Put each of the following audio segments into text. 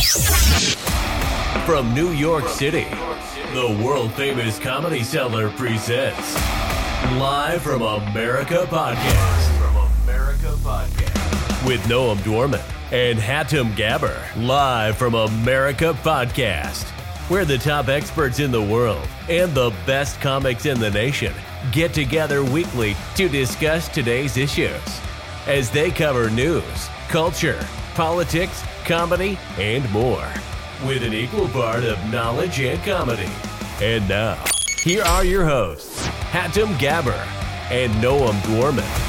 From New York City, the world-famous Comedy Cellar presents Live from America Podcast. With Noam Dworman and Hatem Gabber. Live from America Podcast, where the top experts in the world and the best comics in the nation get together weekly to discuss today's issues. As they cover news, culture, politics, comedy, and more, with an equal part of knowledge and comedy. And now, here are your hosts, Hatem Gabber and Noam Dworman.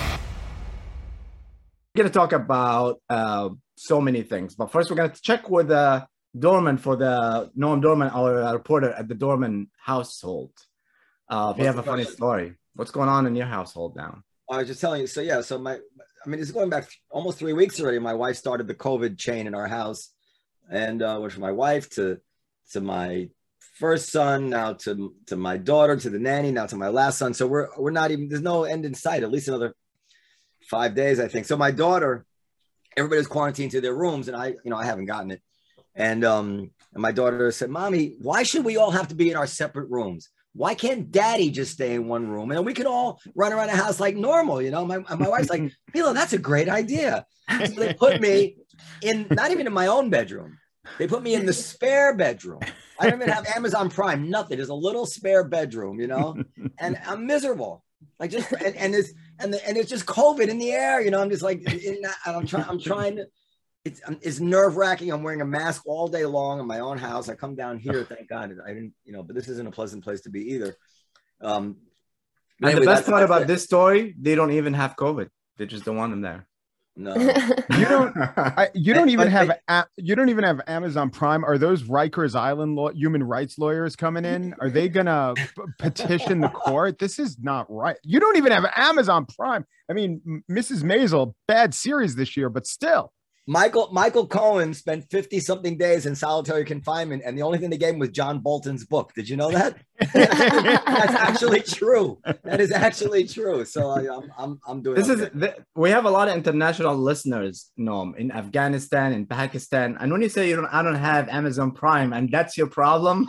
We're going to talk about so many things, but first we're going to check with Dworman for the Noam Dworman, our reporter at the Dworman household. We have a funny story. What's going on in your household now? I was just telling you. So it's going back almost 3 weeks already. My wife started the COVID chain in our house, and went from my wife to my first son, now to my daughter, to the nanny, now to my last son. So we're not even, there's no end in sight. At least another 5 days, I think. So my daughter, everybody's quarantined to their rooms, and I haven't gotten it. And my daughter said, "Mommy, why should we all have to be in our separate rooms? Why can't Daddy just stay in one room and we could all run around the house like normal?" My wife's like, "Mila, that's a great idea." So they put me in, not even in my own bedroom. They put me in the spare bedroom. I don't even have Amazon Prime, nothing. There's a little spare bedroom, and I'm miserable. Like it's just COVID in the air, I'm just like, I'm trying to, it's nerve wracking. I'm wearing a mask all day long in my own house. I come down here, thank God I didn't, but this isn't a pleasant place to be either. And anyway, the best part about this story, they don't even have COVID. They just don't want them there. No, you don't even have Amazon Prime. Are those Rikers Island human rights lawyers coming in? Are they gonna petition the court? This is not right. You don't even have Amazon Prime. I mean, Mrs. Maisel, bad series this year, but still. Michael Cohen spent 50-something days in solitary confinement, and the only thing they gave him was John Bolton's book. Did you know that? That's actually true. That is actually true. So I'm doing. We have a lot of international listeners, Noam, in Afghanistan, in Pakistan, and when you say I don't have Amazon Prime, and that's your problem,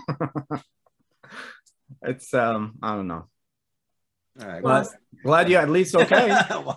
it's I don't know. All right. Well, glad you're at least okay.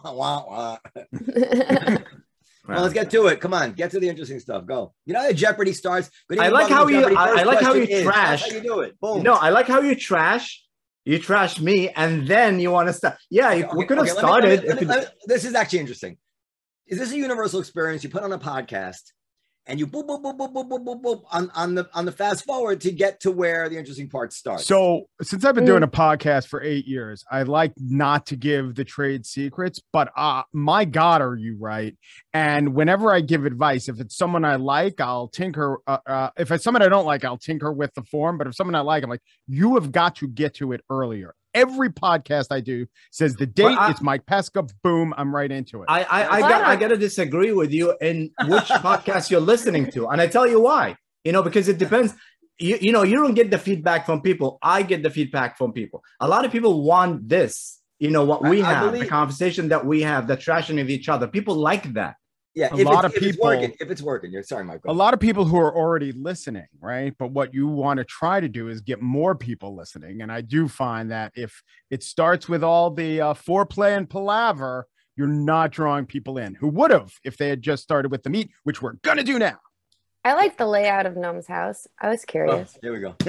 Well, let's get to it. Come on, get to the interesting stuff. Go. How Jeopardy starts. I like how you trash. That's how you do it. Boom. No, I like how you trash. You trash me, and then you want to start. Yeah, we could have started. This is actually interesting. Is this a universal experience? You put on a podcast, and you boop, boop, boop, boop, boop, boop, boop, boop on the fast forward to get to where the interesting part starts. So since I've been doing a podcast for 8 years, I like not to give the trade secrets, but my God, are you right? And whenever I give advice, if it's someone I like, I'll tinker. If it's someone I don't like, I'll tinker with the form. But if someone I like, I'm like, you have got to get to it earlier. Every podcast I do says the date. It's Mike Pesca. Boom, I'm right into it. I got to disagree with you in which podcast you're listening to, and I tell you why. Because it depends. You don't get the feedback from people. I get the feedback from people. A lot of people want this. What we have, the conversation that we have, the trashing of each other. People like that. Yeah, if it's working, you're sorry, Michael. A lot of people who are already listening, right? But what you want to try to do is get more people listening. And I do find that if it starts with all the foreplay and palaver, you're not drawing people in who would have if they had just started with the meat, which we're going to do now. I like the layout of Noam's house. I was curious. Here we go. Go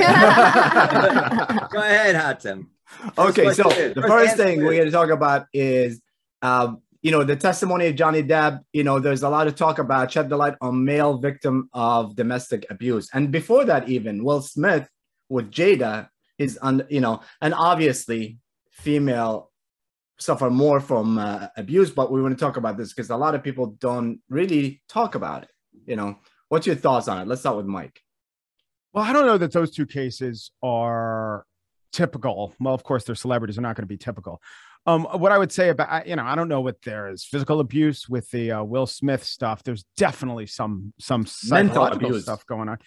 ahead, Hatem. Okay, so the first thing we're going to talk about is the testimony of Johnny Depp. There's a lot of talk about shed the light on male victim of domestic abuse. And before that, even Will Smith with Jada is and obviously female suffer more from abuse. But we want to talk about this because a lot of people don't really talk about it. What's your thoughts on it? Let's start with Mike. Well, I don't know that those two cases are typical. Well, of course, they're celebrities. They're not going to be typical. What I would say about, I don't know what there is physical abuse with the Will Smith stuff. There's definitely some psychological stuff going on.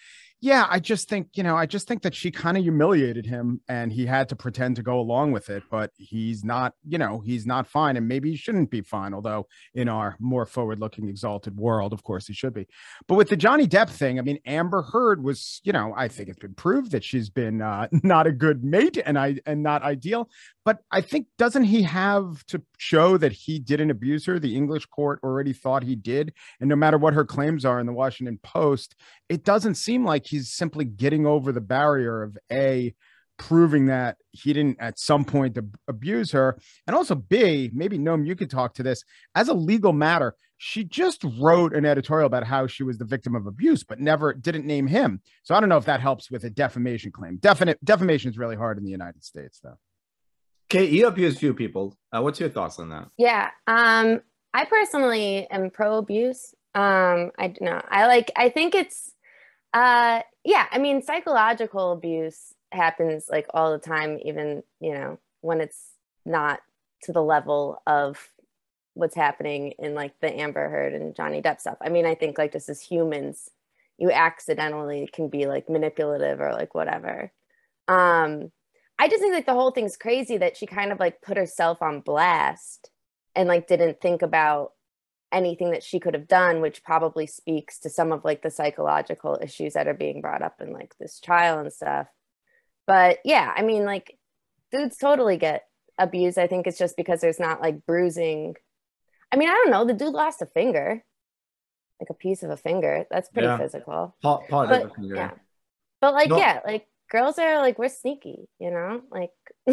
Yeah, I just think that she kind of humiliated him and he had to pretend to go along with it, but he's not fine, and maybe he shouldn't be fine, although in our more forward-looking, exalted world, of course he should be. But with the Johnny Depp thing, I mean, Amber Heard was, I think it's been proved that she's been not a good mate and not ideal. But I think, doesn't he have to show that he didn't abuse her? The English court already thought he did. And no matter what her claims are in the Washington Post, it doesn't seem like he's simply getting over the barrier of A, proving that he didn't at some point abuse her. And also B, maybe Noam, you could talk to this. As a legal matter, she just wrote an editorial about how she was the victim of abuse, but didn't name him. So I don't know if that helps with a defamation claim. Defamation is really hard in the United States, though. Kate, you abuse few people. What's your thoughts on that? Yeah. I personally am pro abuse. I don't know. I think it's, I mean, psychological abuse happens like all the time, even, when it's not to the level of what's happening in like the Amber Heard and Johnny Depp stuff. I mean, I think like just as humans, you accidentally can be like manipulative or like whatever. I just think like the whole thing's crazy that she kind of like put herself on blast and like didn't think about anything that she could have done, which probably speaks to some of like the psychological issues that are being brought up in like this trial and stuff. But yeah, I mean, like dudes totally get abused. I think it's just because there's not like bruising. I mean, I don't know. The dude lost a finger, like a piece of a finger. That's pretty physical. Part of the finger. Yeah. But like, like girls are like, we're sneaky, like.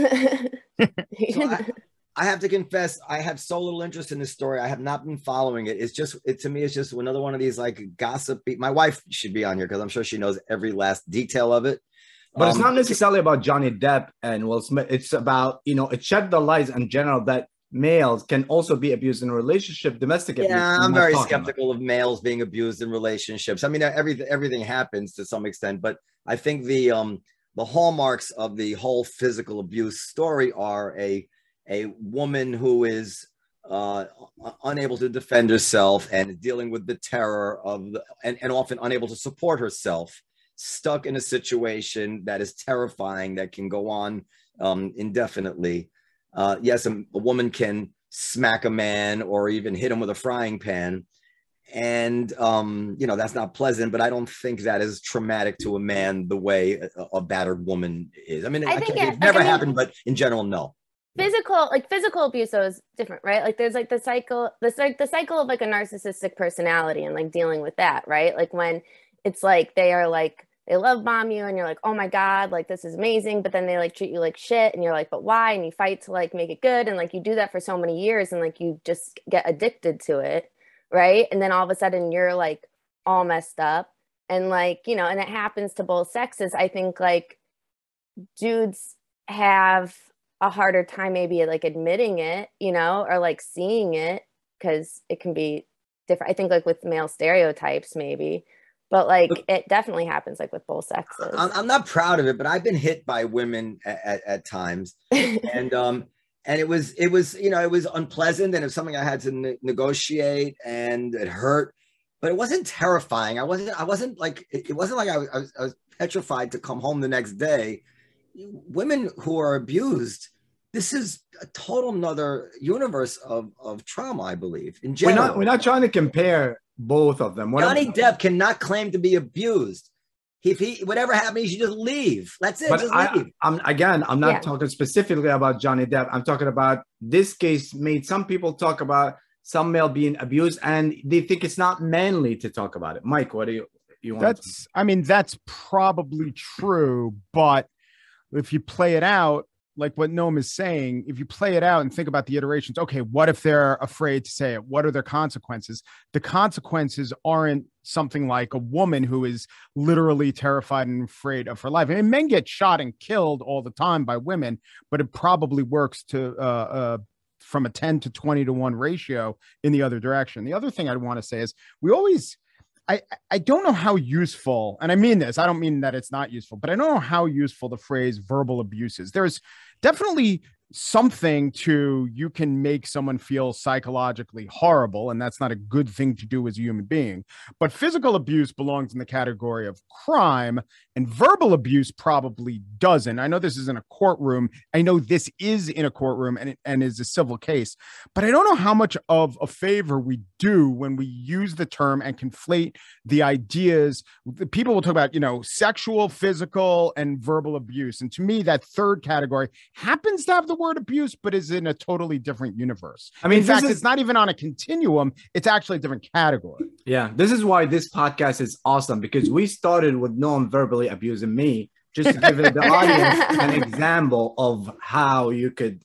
I have to confess, I have so little interest in this story. I have not been following it. To me, it's just another one of these like gossipy. My wife should be on here because I'm sure she knows every last detail of it. But it's not necessarily about Johnny Depp and Will Smith. It's about, it shed the light in general that males can also be abused in a relationship, domestic abuse. Yeah, I'm very skeptical of males being abused in relationships. I mean, everything happens to some extent, but I think the hallmarks of the whole physical abuse story are a woman who is unable to defend herself and dealing with the terror of and often unable to support herself, stuck in a situation that is terrifying, that can go on indefinitely. Yes, a woman can smack a man or even hit him with a frying pan. And, that's not pleasant, but I don't think that is traumatic to a man the way a battered woman is. I mean, it's never happened, but in general, no. Physical abuse though is different, right? Like there's like the cycle of like a narcissistic personality and like dealing with that, right? Like when it's like they love bomb you and you're like, oh my God, like this is amazing. But then they like treat you like shit and you're like, but why? And you fight to like make it good. And like you do that for so many years and like you just get addicted to it. Right. And then all of a sudden you're like all messed up and like, and it happens to both sexes. I think like dudes have a harder time maybe like admitting it, or like seeing it because it can be different. I think like with male stereotypes maybe, but like it definitely happens like with both sexes. I'm not proud of it, but I've been hit by women at times. And it was unpleasant and it was something I had to negotiate and it hurt, but it wasn't terrifying. It wasn't like I was petrified to come home the next day. Women who are abused, this is a total nother universe of trauma, I believe. In general, we're not trying to compare both of them. Johnny Depp cannot claim to be abused. If whatever happened, he should just leave. That's it. But just leave. I'm not talking specifically about Johnny Depp. I'm talking about this case made some people talk about some male being abused, and they think it's not manly to talk about it. Mike, what do you want? That's probably true, but if you play it out, like what Noam is saying, if you play it out and think about the iterations, okay, what if they're afraid to say it? What are their consequences? The consequences aren't something like a woman who is literally terrified and afraid of her life. I mean, men get shot and killed all the time by women, but it probably works to from a 10 to 20 to 1 ratio in the other direction. The other thing I want to say is I don't know how useful, and I mean this, I don't mean that it's not useful, but I don't know how useful the phrase verbal abuse is. There's definitely something to, you can make someone feel psychologically horrible, and that's not a good thing to do as a human being. But physical abuse belongs in the category of crime, and verbal abuse probably doesn't. I know this is in a courtroom. I know this is in a courtroom and is a civil case, but I don't know how much of a favor we do when we use the term and conflate the ideas. People will talk about, sexual, physical, and verbal abuse. And to me, that third category happens to have the word abuse, but is in a totally different universe. I mean, in fact, it's not even on a continuum. It's actually a different category. Yeah, this is why this podcast is awesome, because we started with no one verbally abusing me, just to give the audience an example of how you could,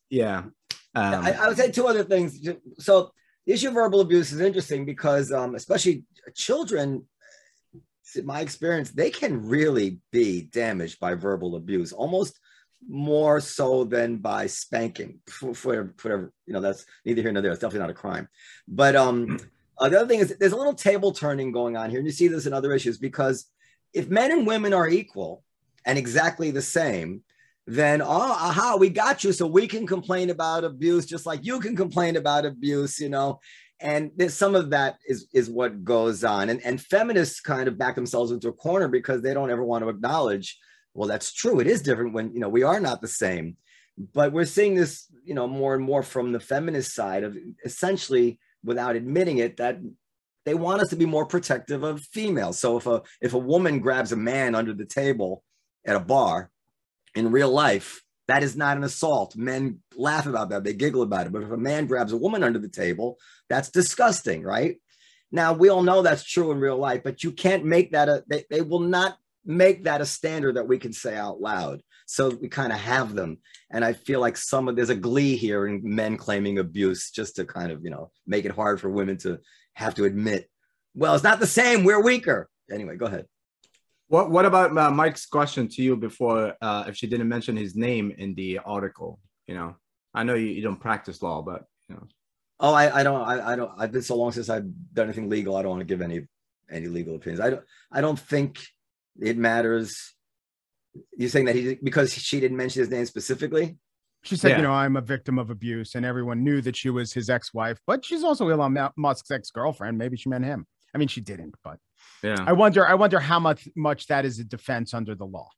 I would say two other things. So the issue of verbal abuse is interesting because especially children, in my experience, they can really be damaged by verbal abuse, almost more so than by spanking. For whatever, that's neither here nor there. It's definitely not a crime. But the other thing is there's a little table turning going on here. And you see this in other issues, because if men and women are equal and exactly the same, then, we got you. So we can complain about abuse just like you can complain about abuse, And there's some of that is what goes on. And feminists kind of back themselves into a corner because they don't ever want to acknowledge, well, that's true. It is different when, we are not the same. But we're seeing this, more and more from the feminist side of essentially, without admitting it, that they want us to be more protective of females. So if a woman grabs a man under the table at a bar in real life, that is not an assault. Men laugh about that. They giggle about it. But if a man grabs a woman under the table, that's disgusting, right? Now, we all know that's true in real life, but you can't make that they will not make that a standard that we can say out loud. So we kind of have them. And I feel like there's a glee here in men claiming abuse just to kind of, make it hard for women to have to admit, well, it's not the same. We're weaker. Anyway, go ahead. What about Mike's question to you before, if she didn't mention his name in the article? I know you don't practice law, but Oh, I don't. I've been so long since I've done anything legal. I don't want to give any legal opinions. I don't think it matters. You're saying that because she didn't mention his name specifically? She said, I'm a victim of abuse, and everyone knew that she was his ex-wife, but she's also Elon Musk's ex-girlfriend. Maybe she meant him. I mean, she didn't, but yeah. I wonder how much that is a defense under the law.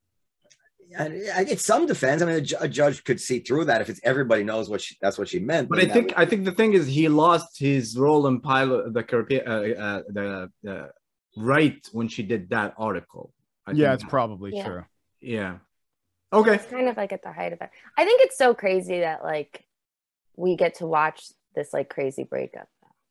I get some defense. I mean, a judge could see through that if everybody knows that's what she meant. But I think the thing is he lost his role in pilot the right when she did that article. It's probably true. Yeah. Okay. It's kind of like at the height of it. I think it's so crazy that we get to watch this crazy breakup.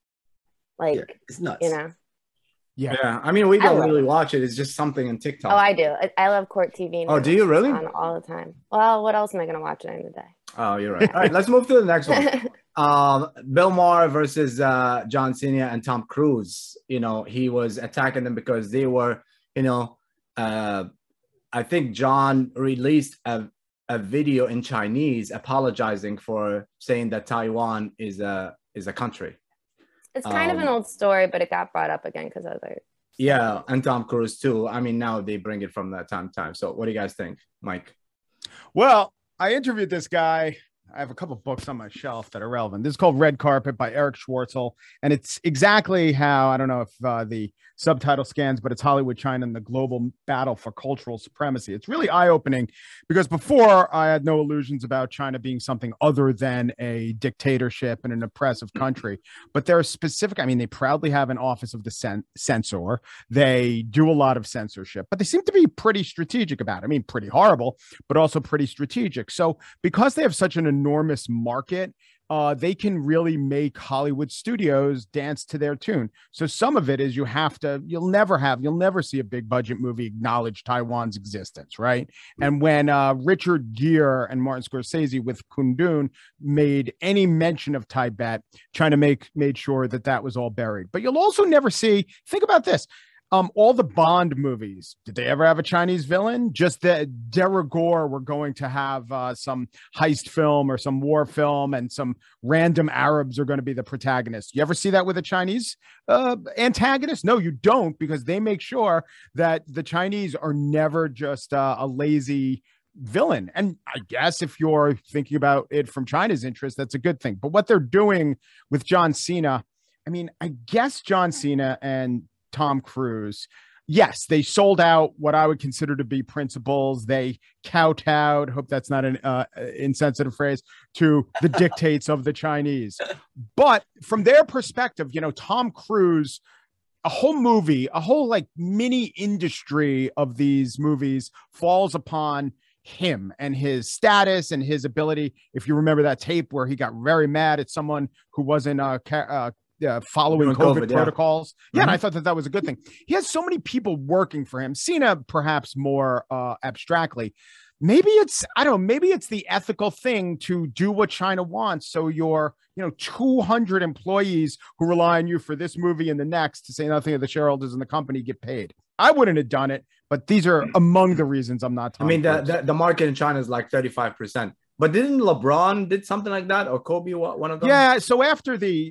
It's nuts. Yeah. I mean, we don't really watch it. It's just something on TikTok. Oh, I do. I love Court TV. Oh, do you really? On all the time. Well, what else am I going to watch during the day? Oh, you're right. All right, let's move to the next one. Bill Maher versus John Cena and Tom Cruise. He was attacking them because they were, I think John released a video in Chinese apologizing for saying that Taiwan is a country. It's kind of an old story, but it got brought up again because of others. Yeah, and Tom Cruise too. I mean, now they bring it from that time to time. So what do you guys think, Mike? Well, I interviewed this guy. I have a couple of books on my shelf that are relevant. This is called Red Carpet by Eric Schwartzel. And it's exactly how, I don't know if the subtitle scans, but it's Hollywood, China, and the global battle for cultural supremacy. It's really eye-opening because before I had no illusions about China being something other than a dictatorship and an oppressive country. But they're specific. I mean, they proudly have an office of the censor. They do a lot of censorship, but they seem to be pretty strategic about it. I mean, pretty horrible, but also pretty strategic. So because they have such an enormous market, they can really make Hollywood studios dance to their tune. So some of it is you'll never see a big budget movie acknowledge Taiwan's existence, right? And when Richard Gere and Martin Scorsese with Kundun made any mention of Tibet, China made sure that was all buried. But you'll also never see, think about this, all the Bond movies, did they ever have a Chinese villain? Just that de rigueur were going to have some heist film or some war film and some random Arabs are going to be the protagonists. You ever see that with a Chinese antagonist? No, you don't, because they make sure that the Chinese are never just a lazy villain. And I guess if you're thinking about it from China's interest, that's a good thing. But what they're doing with John Cena, I mean, I guess John Cena and Tom Cruise, yes, they sold out what I would consider to be principles. They kowtowed, hope that's not an insensitive phrase, to the dictates of the Chinese. But from their perspective, you know, Tom Cruise, a whole movie, a whole like mini industry of these movies falls upon him and his status and his ability. If you remember that tape where he got very mad at someone who wasn't following COVID protocols. Yeah. And I thought that was a good thing. He has so many people working for him. Cena, perhaps more abstractly. Maybe it's, I don't know, maybe it's the ethical thing to do what China wants. So your, 200 employees who rely on you for this movie and the next, to say nothing of the shareholders in the company, get paid. I wouldn't have done it, but these are among the reasons I'm not. I mean, the market in China is like 35%. But didn't LeBron did something like that, or Kobe, one of them? Yeah. So after the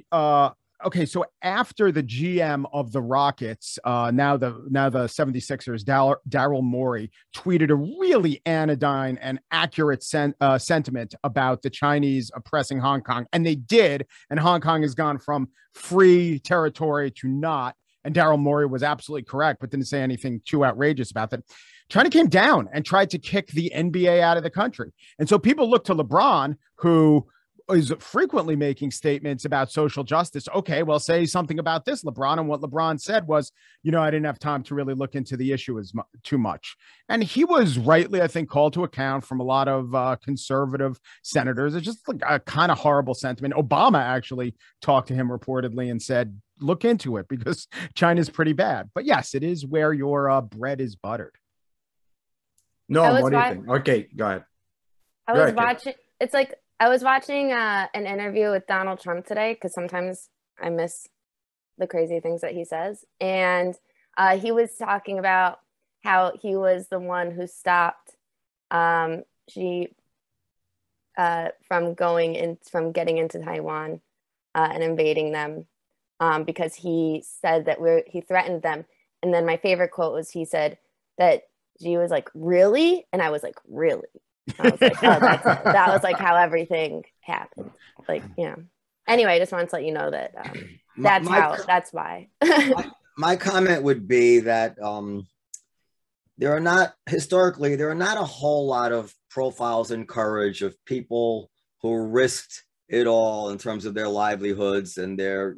after the GM of the Rockets, now the 76ers, Daryl Morey, tweeted a really anodyne and accurate sentiment about the Chinese oppressing Hong Kong. And they did. And Hong Kong has gone from free territory to not. And Daryl Morey was absolutely correct, but didn't say anything too outrageous about that. China came down and tried to kick the NBA out of the country. And so people look to LeBron, who is frequently making statements about social justice. Okay, well, say something about this, LeBron. And what LeBron said was, I didn't have time to really look into the issue too much. And he was rightly, I think, called to account from a lot of conservative senators. It's just like a kind of horrible sentiment. Obama actually talked to him reportedly and said, look into it because China's pretty bad. But yes, it is where your bread is buttered. No, what do you think? Okay, go ahead. I was watching. It's like I was watching an interview with Donald Trump today because sometimes I miss the crazy things that he says. And he was talking about how he was the one who stopped Xi from getting into Taiwan and invading them because he said that he threatened them. And then my favorite quote was he said that Xi was like, really? And I was like, really? I was like, oh, that was like how everything happened. Like, Anyway, I just wanted to let you know that that's why. my comment would be that there are not a whole lot of profiles and courage of people who risked it all in terms of their livelihoods and their,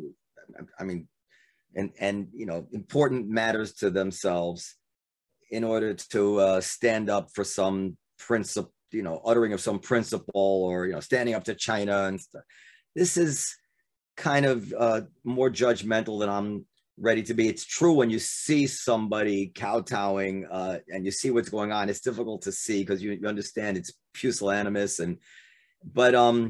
important matters to themselves in order to stand up for some principle, uttering of some principle, or, standing up to China and stuff. This is kind of more judgmental than I'm ready to be. It's true when you see somebody kowtowing and you see what's going on, it's difficult to see because you understand it's pusillanimous. But I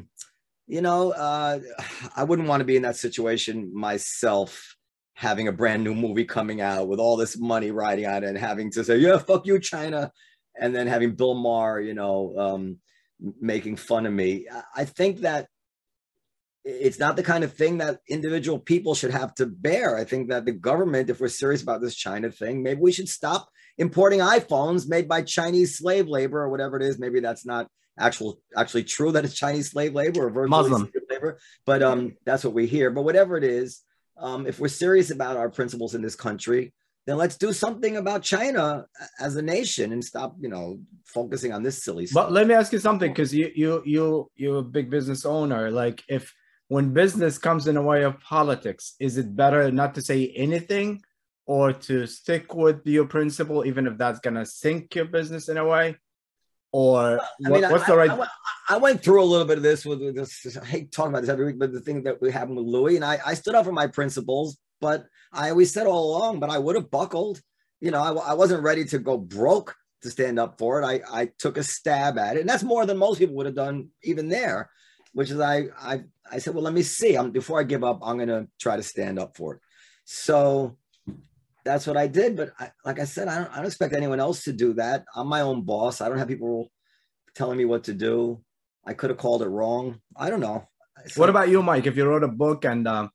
wouldn't want to be in that situation myself, having a brand new movie coming out with all this money riding on it and having to say, yeah, fuck you, China. And then having Bill Maher, making fun of me. I think that it's not the kind of thing that individual people should have to bear. I think that the government, if we're serious about this China thing, maybe we should stop importing iPhones made by Chinese slave labor or whatever it is. Maybe that's not actually true that it's Chinese slave labor or virtually Muslim slave labor, but that's what we hear. But whatever it is, if we're serious about our principles in this country, then let's do something about China as a nation and stop, focusing on this silly stuff. But let me ask you something, because you're a big business owner. Like, when business comes in the way of politics, is it better not to say anything or to stick with your principle, even if that's going to sink your business in a way? Or what's the right? I went through a little bit of this with this. I hate talking about this every week, but the thing that we happened with Louis, and I stood up for my principles, but I always said all along, but I would have buckled. I wasn't ready to go broke to stand up for it. I took a stab at it, and that's more than most people would have done even there, which is I said, well, let me see. Before I give up, I'm going to try to stand up for it. So that's what I did. But like I said, I don't expect anyone else to do that. I'm my own boss. I don't have people telling me what to do. I could have called it wrong. I don't know. What about you, Mike? If you wrote a book and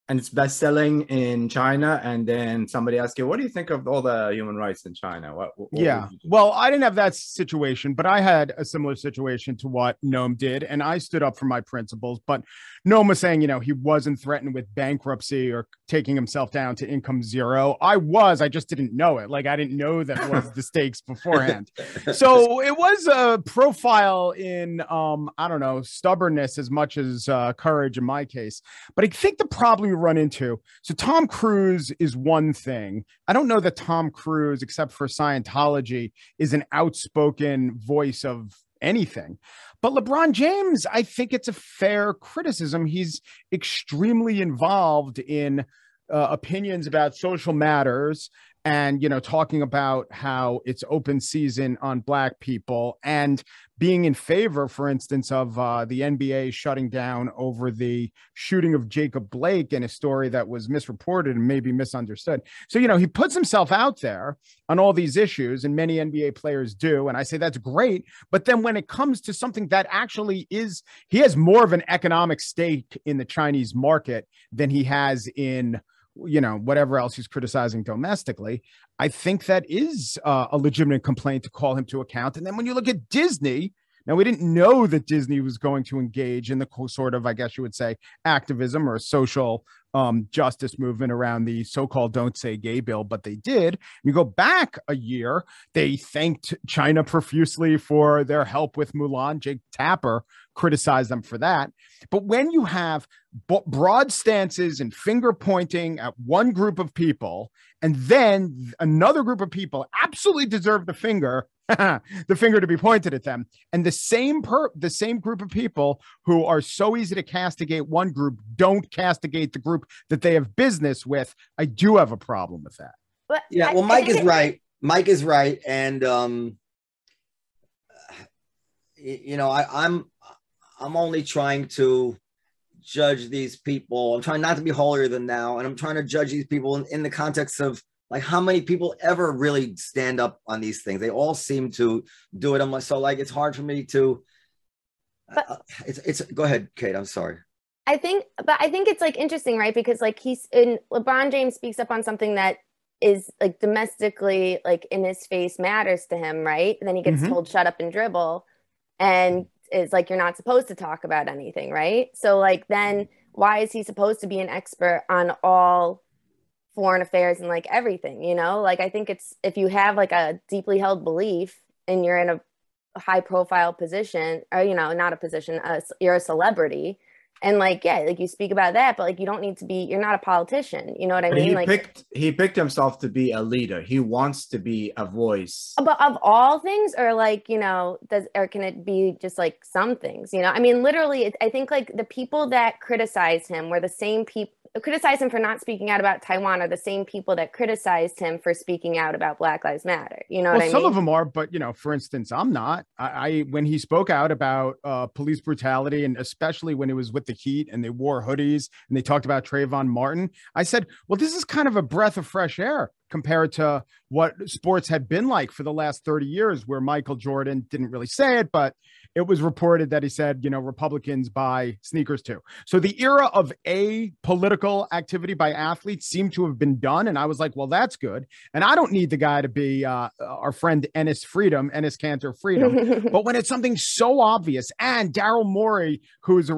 and it's best selling in China, and then somebody asks you, what do you think of all the human rights in China? What yeah. Well, I didn't have that situation, but I had a similar situation to what Noam did, and I stood up for my principles. But Noam was saying, he wasn't threatened with bankruptcy or taking himself down to income zero. I just didn't know it. Like, I didn't know that was the stakes beforehand. So it was a profile in, I don't know, stubbornness as much as courage in my case. But I think the problem you run into, so Tom Cruise is one thing. I don't know that Tom Cruise, except for Scientology, is an outspoken voice of anything. But LeBron James, I think it's a fair criticism. He's extremely involved in opinions about social matters and, talking about how it's open season on Black people and being in favor, for instance, of the NBA shutting down over the shooting of Jacob Blake in a story that was misreported and maybe misunderstood. So, he puts himself out there on all these issues, and many NBA players do. And I say that's great. But then when it comes to something that actually is, he has more of an economic stake in the Chinese market than he has in whatever else he's criticizing domestically. I think that is a legitimate complaint to call him to account. And then when you look at Disney, now we didn't know that Disney was going to engage in the sort of, I guess you would say, activism or social justice movement around the so-called Don't Say Gay bill, but they did. You go back a year, they thanked China profusely for their help with Mulan. Jake Tapper criticized them for that. But when you have broad stances and finger pointing at one group of people, and then another group of people absolutely deserve the finger to be pointed at them, and the same group of people who are so easy to castigate one group don't castigate the group that they have business with, I do have a problem with that. But yeah, well, Mike is right. Mike is right, and I'm only trying to judge these people. I'm trying not to be holier than thou, and I'm trying to judge these people in the context of like how many people ever really stand up on these things. They all seem to do it. So like it's hard for me to. It's go ahead, Kate. I'm sorry. I think it's like interesting, right? Because like LeBron James speaks up on something that is like domestically, like in his face, matters to him, right? And then he gets told shut up and dribble, and is like, you're not supposed to talk about anything, right? So like, then why is he supposed to be an expert on all foreign affairs and like everything, Like, I think it's, if you have like a deeply held belief and you're in a high profile position, or, not a position, you're a celebrity, and like, yeah, like you speak about that, but like, you don't need to be, you're not a politician. You know what I mean? He picked himself to be a leader. He wants to be a voice. But of all things, or like, or can it be just like some things, I mean, literally, I think like the people that criticize him were the same people, criticize him for not speaking out about Taiwan are the same people that criticized him for speaking out about Black Lives Matter. You know what I mean? Some of them are, but for instance, I'm not. I when he spoke out about police brutality, and especially when it was with the Heat and they wore hoodies and they talked about Trayvon Martin, I said, well, this is kind of a breath of fresh air compared to what sports had been like for the last 30 years, where Michael Jordan didn't really say it, but it was reported that he said, Republicans buy sneakers too. So the era of political activity by athletes seemed to have been done. And I was like, well, that's good. And I don't need the guy to be our friend Ennis Cantor Freedom. But when it's something so obvious, and Daryl Morey, who is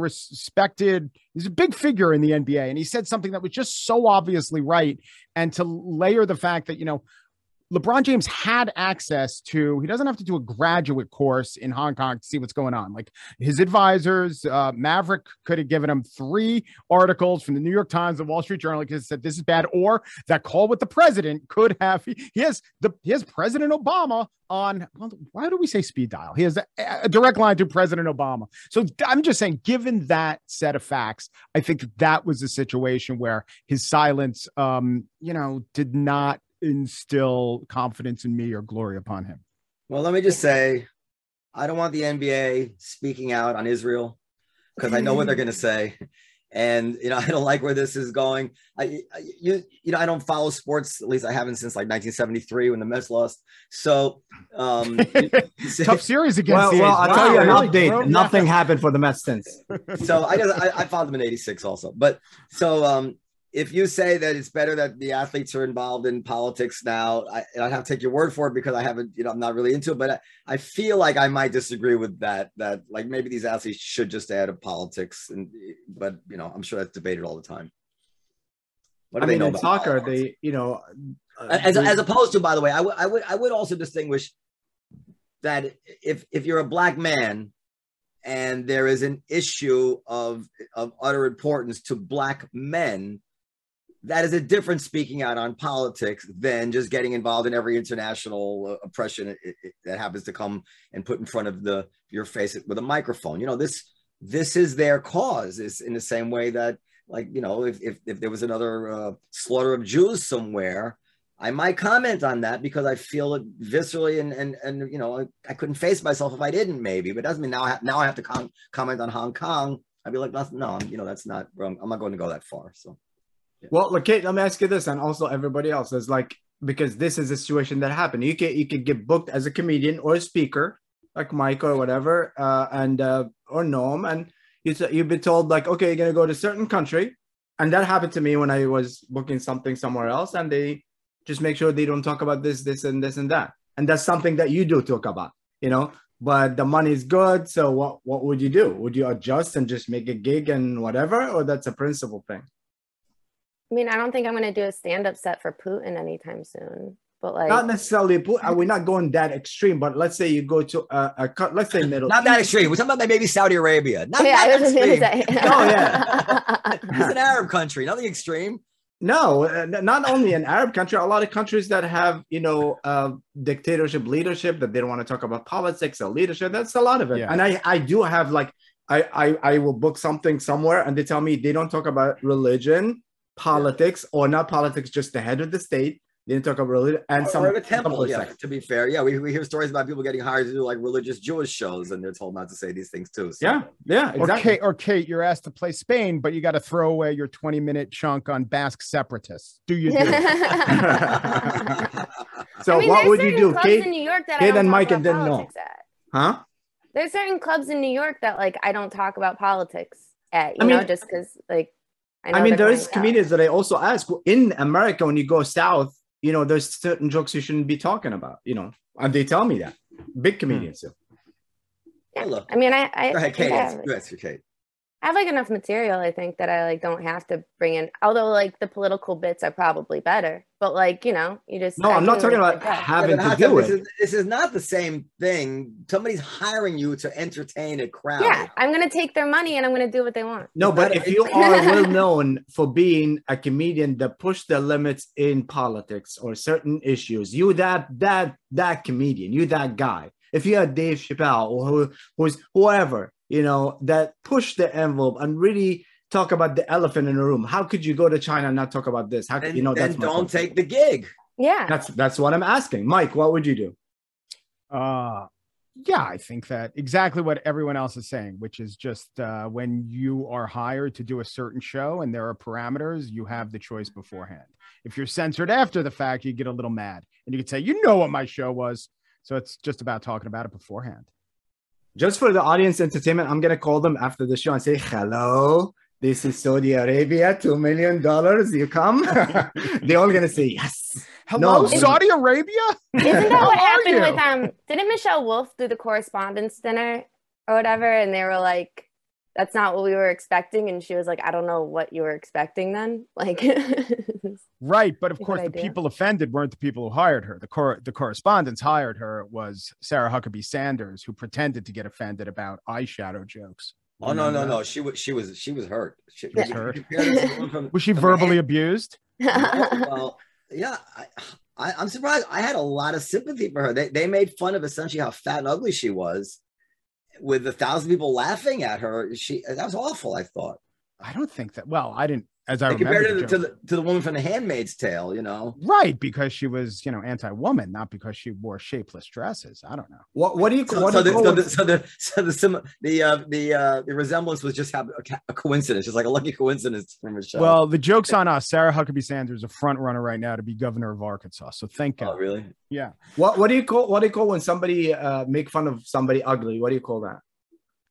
he's a big figure in the NBA, and he said something that was just so obviously right. And to layer the fact that, LeBron James had access to, he doesn't have to do a graduate course in Hong Kong to see what's going on. Like his advisors, Maverick could have given him 3 articles from the New York Times, the Wall Street Journal, that said this is bad, or that call with the president could have, he has President Obama on, why do we say speed dial? He has a direct line to President Obama. So I'm just saying, given that set of facts, I think that was a situation where his silence, did not instill confidence in me or glory upon him. Well, let me just say, I don't want the NBA speaking out on Israel because I know what they're going to say. And, I don't like where this is going. I don't follow sports. At least I haven't since like 1973 when the Mets lost. So tough series against the A's. I'll tell you an update. Nothing happened for the Mets since. So I follow them in 86 also. But so if you say that it's better that the athletes are involved in politics now, I'd have to take your word for it because I haven't, I'm not really into it, but I feel like I might disagree with that like maybe these athletes should just add up politics, but I'm sure that's debated all the time. What do they know about soccer? Politics? As opposed to, by the way, I would also distinguish that if you're a black man and there is an issue of utter importance to black men, that is a different speaking out on politics than just getting involved in every international oppression that happens to come and put in front of your face with a microphone. This is their cause. Is in the same way that, like, if there was another slaughter of Jews somewhere, I might comment on that because I feel it viscerally, and I couldn't face myself if I didn't, maybe. But it doesn't mean now I have to comment on Hong Kong. I'd be like, no, that's not. I'm not going to go that far. So. Yeah. Well, look, Kate, let me ask you this, and also everybody else is like, because this is a situation that happened. You can get booked as a comedian or a speaker, like Mike or whatever, or Noam, and you've been told like, okay, you're gonna go to a certain country, and that happened to me when I was booking something somewhere else, and they just make sure they don't talk about this and this and that, and that's something that you do talk about, But the money's good, so what would you do? Would you adjust and just make a gig and whatever, or that's a principle thing? I mean, I don't think I'm going to do a stand-up set for Putin anytime soon, but like not necessarily. We're not going that extreme, but let's say you go to let's say middle. Not that extreme. We're talking about maybe Saudi Arabia. Not that extreme. Oh yeah, it's an Arab country. Nothing extreme. No, not only an Arab country. A lot of countries that have dictatorship leadership that they don't want to talk about politics or leadership. That's a lot of it. Yeah. And I do have like I will book something somewhere and they tell me they don't talk about religion, politics, or not politics, just the head of the state. They didn't talk about religion and or the temple. Yeah, to be fair, yeah, we hear stories about people getting hired to do like religious Jewish shows, and they're told not to say these things too. So. Yeah, exactly. Or Kate, you're asked to play Spain, but you got to throw away your 20-minute chunk on Basque separatists. Do you do it? So what would you do, Kate? In New York that Kate and Mike and didn't know. Huh? There's certain clubs in New York that like I don't talk about politics at, just because like I mean there's comedians that I also ask in America when you go south, there's certain jokes you shouldn't be talking about, and they tell me that. Big comedians. Yeah. I mean, go ahead, Kate. Yes, Kate. I have like enough material, I think, that I like don't have to bring in. Although like the political bits are probably better, but like you just. No, I'm not talking about having to do it. This is not the same thing. Somebody's hiring you to entertain a crowd. Yeah, I'm gonna take their money and I'm gonna do what they want. No, but if you are well known for being a comedian that pushed the limits in politics or certain issues, you that comedian, you that guy. If you had Dave Chappelle or who's whoever. That push the envelope and really talk about the elephant in the room. How could you go to China and not talk about this? How could that's don't take the gig? Yeah, that's what I'm asking, Mike. What would you do? Yeah, I think that exactly what everyone else is saying, which is just when you are hired to do a certain show and there are parameters, you have the choice beforehand. If you're censored after the fact, you get a little mad and you could say, what my show was. So it's just about talking about it beforehand. Just for the audience entertainment, I'm going to call them after the show and say, hello, this is Saudi Arabia, $2 million. You come? They're all going to say, yes. Hello, Saudi Arabia? Isn't that what happened with, didn't Michelle Wolf do the correspondence dinner or whatever? And they were like, that's not what we were expecting. And she was like, I don't know what you were expecting then. Like, right. But of course, the people offended weren't the people who hired her. The correspondents hired her was Sarah Huckabee Sanders, who pretended to get offended about eyeshadow jokes. Oh, no. She was hurt. She was hurt. Was she verbally abused? Well, yeah. I'm surprised. I had a lot of sympathy for her. They made fun of essentially how fat and ugly she was. With 1,000 people laughing at her, that was awful. I thought. I don't think that. Well, I didn't. As I compared to the woman from The Handmaid's Tale, right? Because she was, anti-woman, not because she wore shapeless dresses. I don't know. What do you call? The resemblance was just a coincidence, just like a lucky coincidence from Michelle. Well, the joke's on us. Sarah Huckabee Sanders is a front runner right now to be governor of Arkansas. So thank God. Oh, really? Yeah. What do you call when somebody make fun of somebody ugly? What do you call that?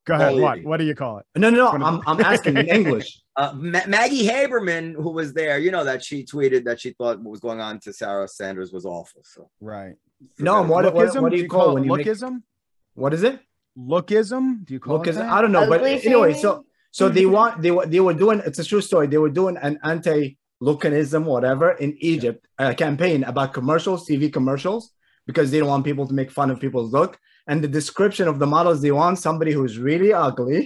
Go ahead. Holy. What do you call it? No. I'm asking in English. Maggie Haberman, who was there, you know, that she tweeted that she thought what was going on to Sarah Sanders was awful. So right. No, what do you call when you lookism? What is it? Lookism? Do you call it that? I don't know, but Ugly anyway, shaming? so they were doing, it's a true story. They were doing an anti-lookinism, whatever, in Egypt, a campaign about commercials, TV commercials, because they don't want people to make fun of people's look. And the description of the models, they want somebody who's really ugly,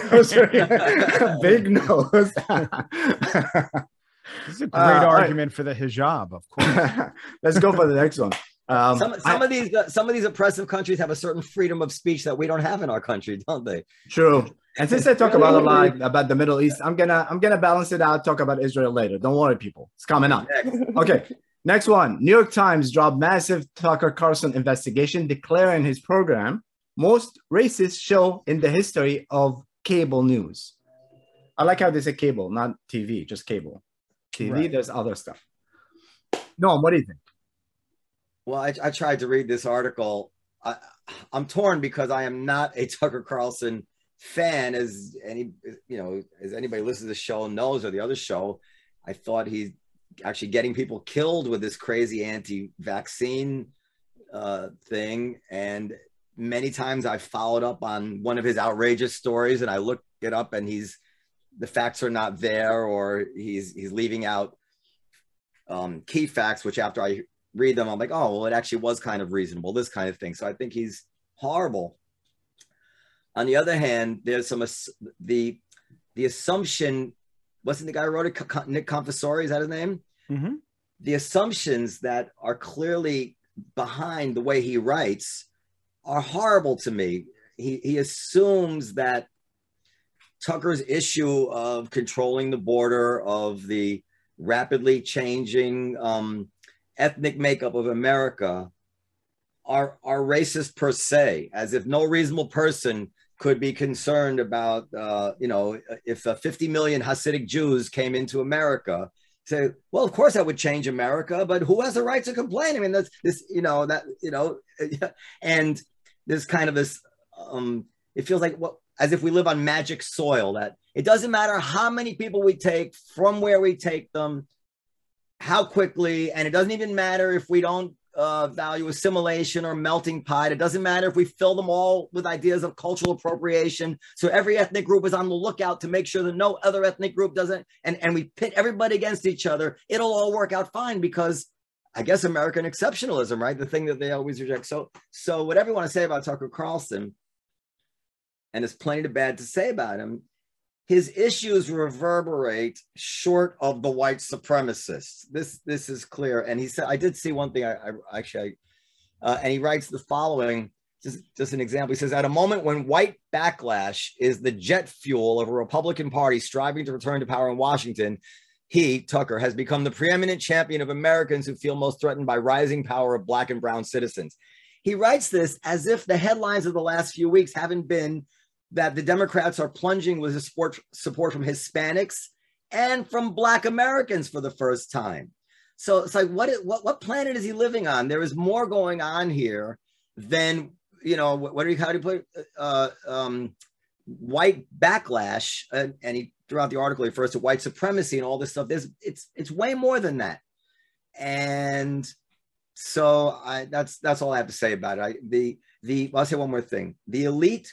big nose. This is a great argument for the hijab, of course. Let's go for the next one. Some of these oppressive countries have a certain freedom of speech that we don't have in our country, don't they? True. And since I talk about a lot about the Middle East, I'm gonna balance it out. Talk about Israel later. Don't worry, people. It's coming up. Okay. Next one. New York Times dropped massive Tucker Carlson investigation, declaring his program most racist show in the history of cable news. I like how they say cable, not TV, just cable. TV, right. There's other stuff. Noam, what do you think? Well, I tried to read this article. I'm torn because I am not a Tucker Carlson fan, as anybody listens to the show knows, or the other show. I thought he's actually getting people killed with this crazy anti-vaccine thing. And many times I've followed up on one of his outrageous stories and I look it up and the facts are not there, or he's leaving out key facts, which after I read them, I'm like, oh, well, it actually was kind of reasonable, this kind of thing. So I think he's horrible. On the other hand, there's some, the assumption, wasn't the guy who wrote it, Nick Confessori, is that his name? Mm-hmm. The assumptions that are clearly behind the way he writes are horrible to me. He assumes that Tucker's issue of controlling the border, of the rapidly changing ethnic makeup of America are racist per se, as if no reasonable person could be concerned about, if 50 million Hasidic Jews came into America, say, well, of course that would change America, but who has the right to complain? I mean, that's this, and there's kind of this, it feels like as if we live on magic soil, that it doesn't matter how many people we take, from where we take them, how quickly, and it doesn't even matter if we don't value assimilation or melting pot. It doesn't matter if we fill them all with ideas of cultural appropriation. So every ethnic group is on the lookout to make sure that no other ethnic group doesn't, and we pit everybody against each other. It'll all work out fine because I guess American exceptionalism, right? The thing that they always reject. So whatever you want to say about Tucker Carlson, and there's plenty of bad to say about him, his issues reverberate short of the white supremacists. This is clear. And he said, I did see one thing. And he writes the following, just an example. He says, at a moment when white backlash is the jet fuel of a Republican Party striving to return to power in Washington, he, Tucker, has become the preeminent champion of Americans who feel most threatened by rising power of Black and brown citizens. He writes this as if the headlines of the last few weeks haven't been that the Democrats are plunging with support from Hispanics and from Black Americans for the first time. So it's like, what planet is he living on? There is more going on here than, how do you put it? White backlash, and he throughout the article he refers to white supremacy and all this stuff. It's way more than that. And so that's all I have to say about it. I'll say one more thing. The elite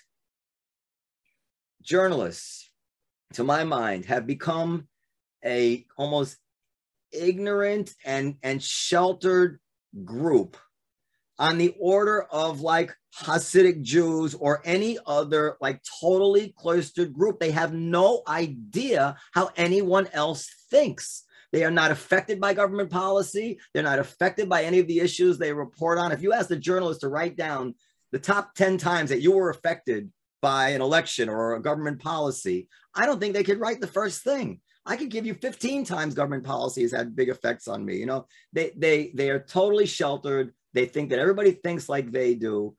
journalists, to my mind, have become a almost ignorant and sheltered group on the order of like Hasidic Jews or any other like totally cloistered group. They have no idea how anyone else thinks. They are not affected by government policy. They're not affected by any of the issues they report on. If you ask the journalist to write down the top 10 times that you were affected by an election or a government policy, I don't think they could write the first thing. I could give you 15 times government policy has had big effects on me. They are totally sheltered. They think that everybody thinks like they do.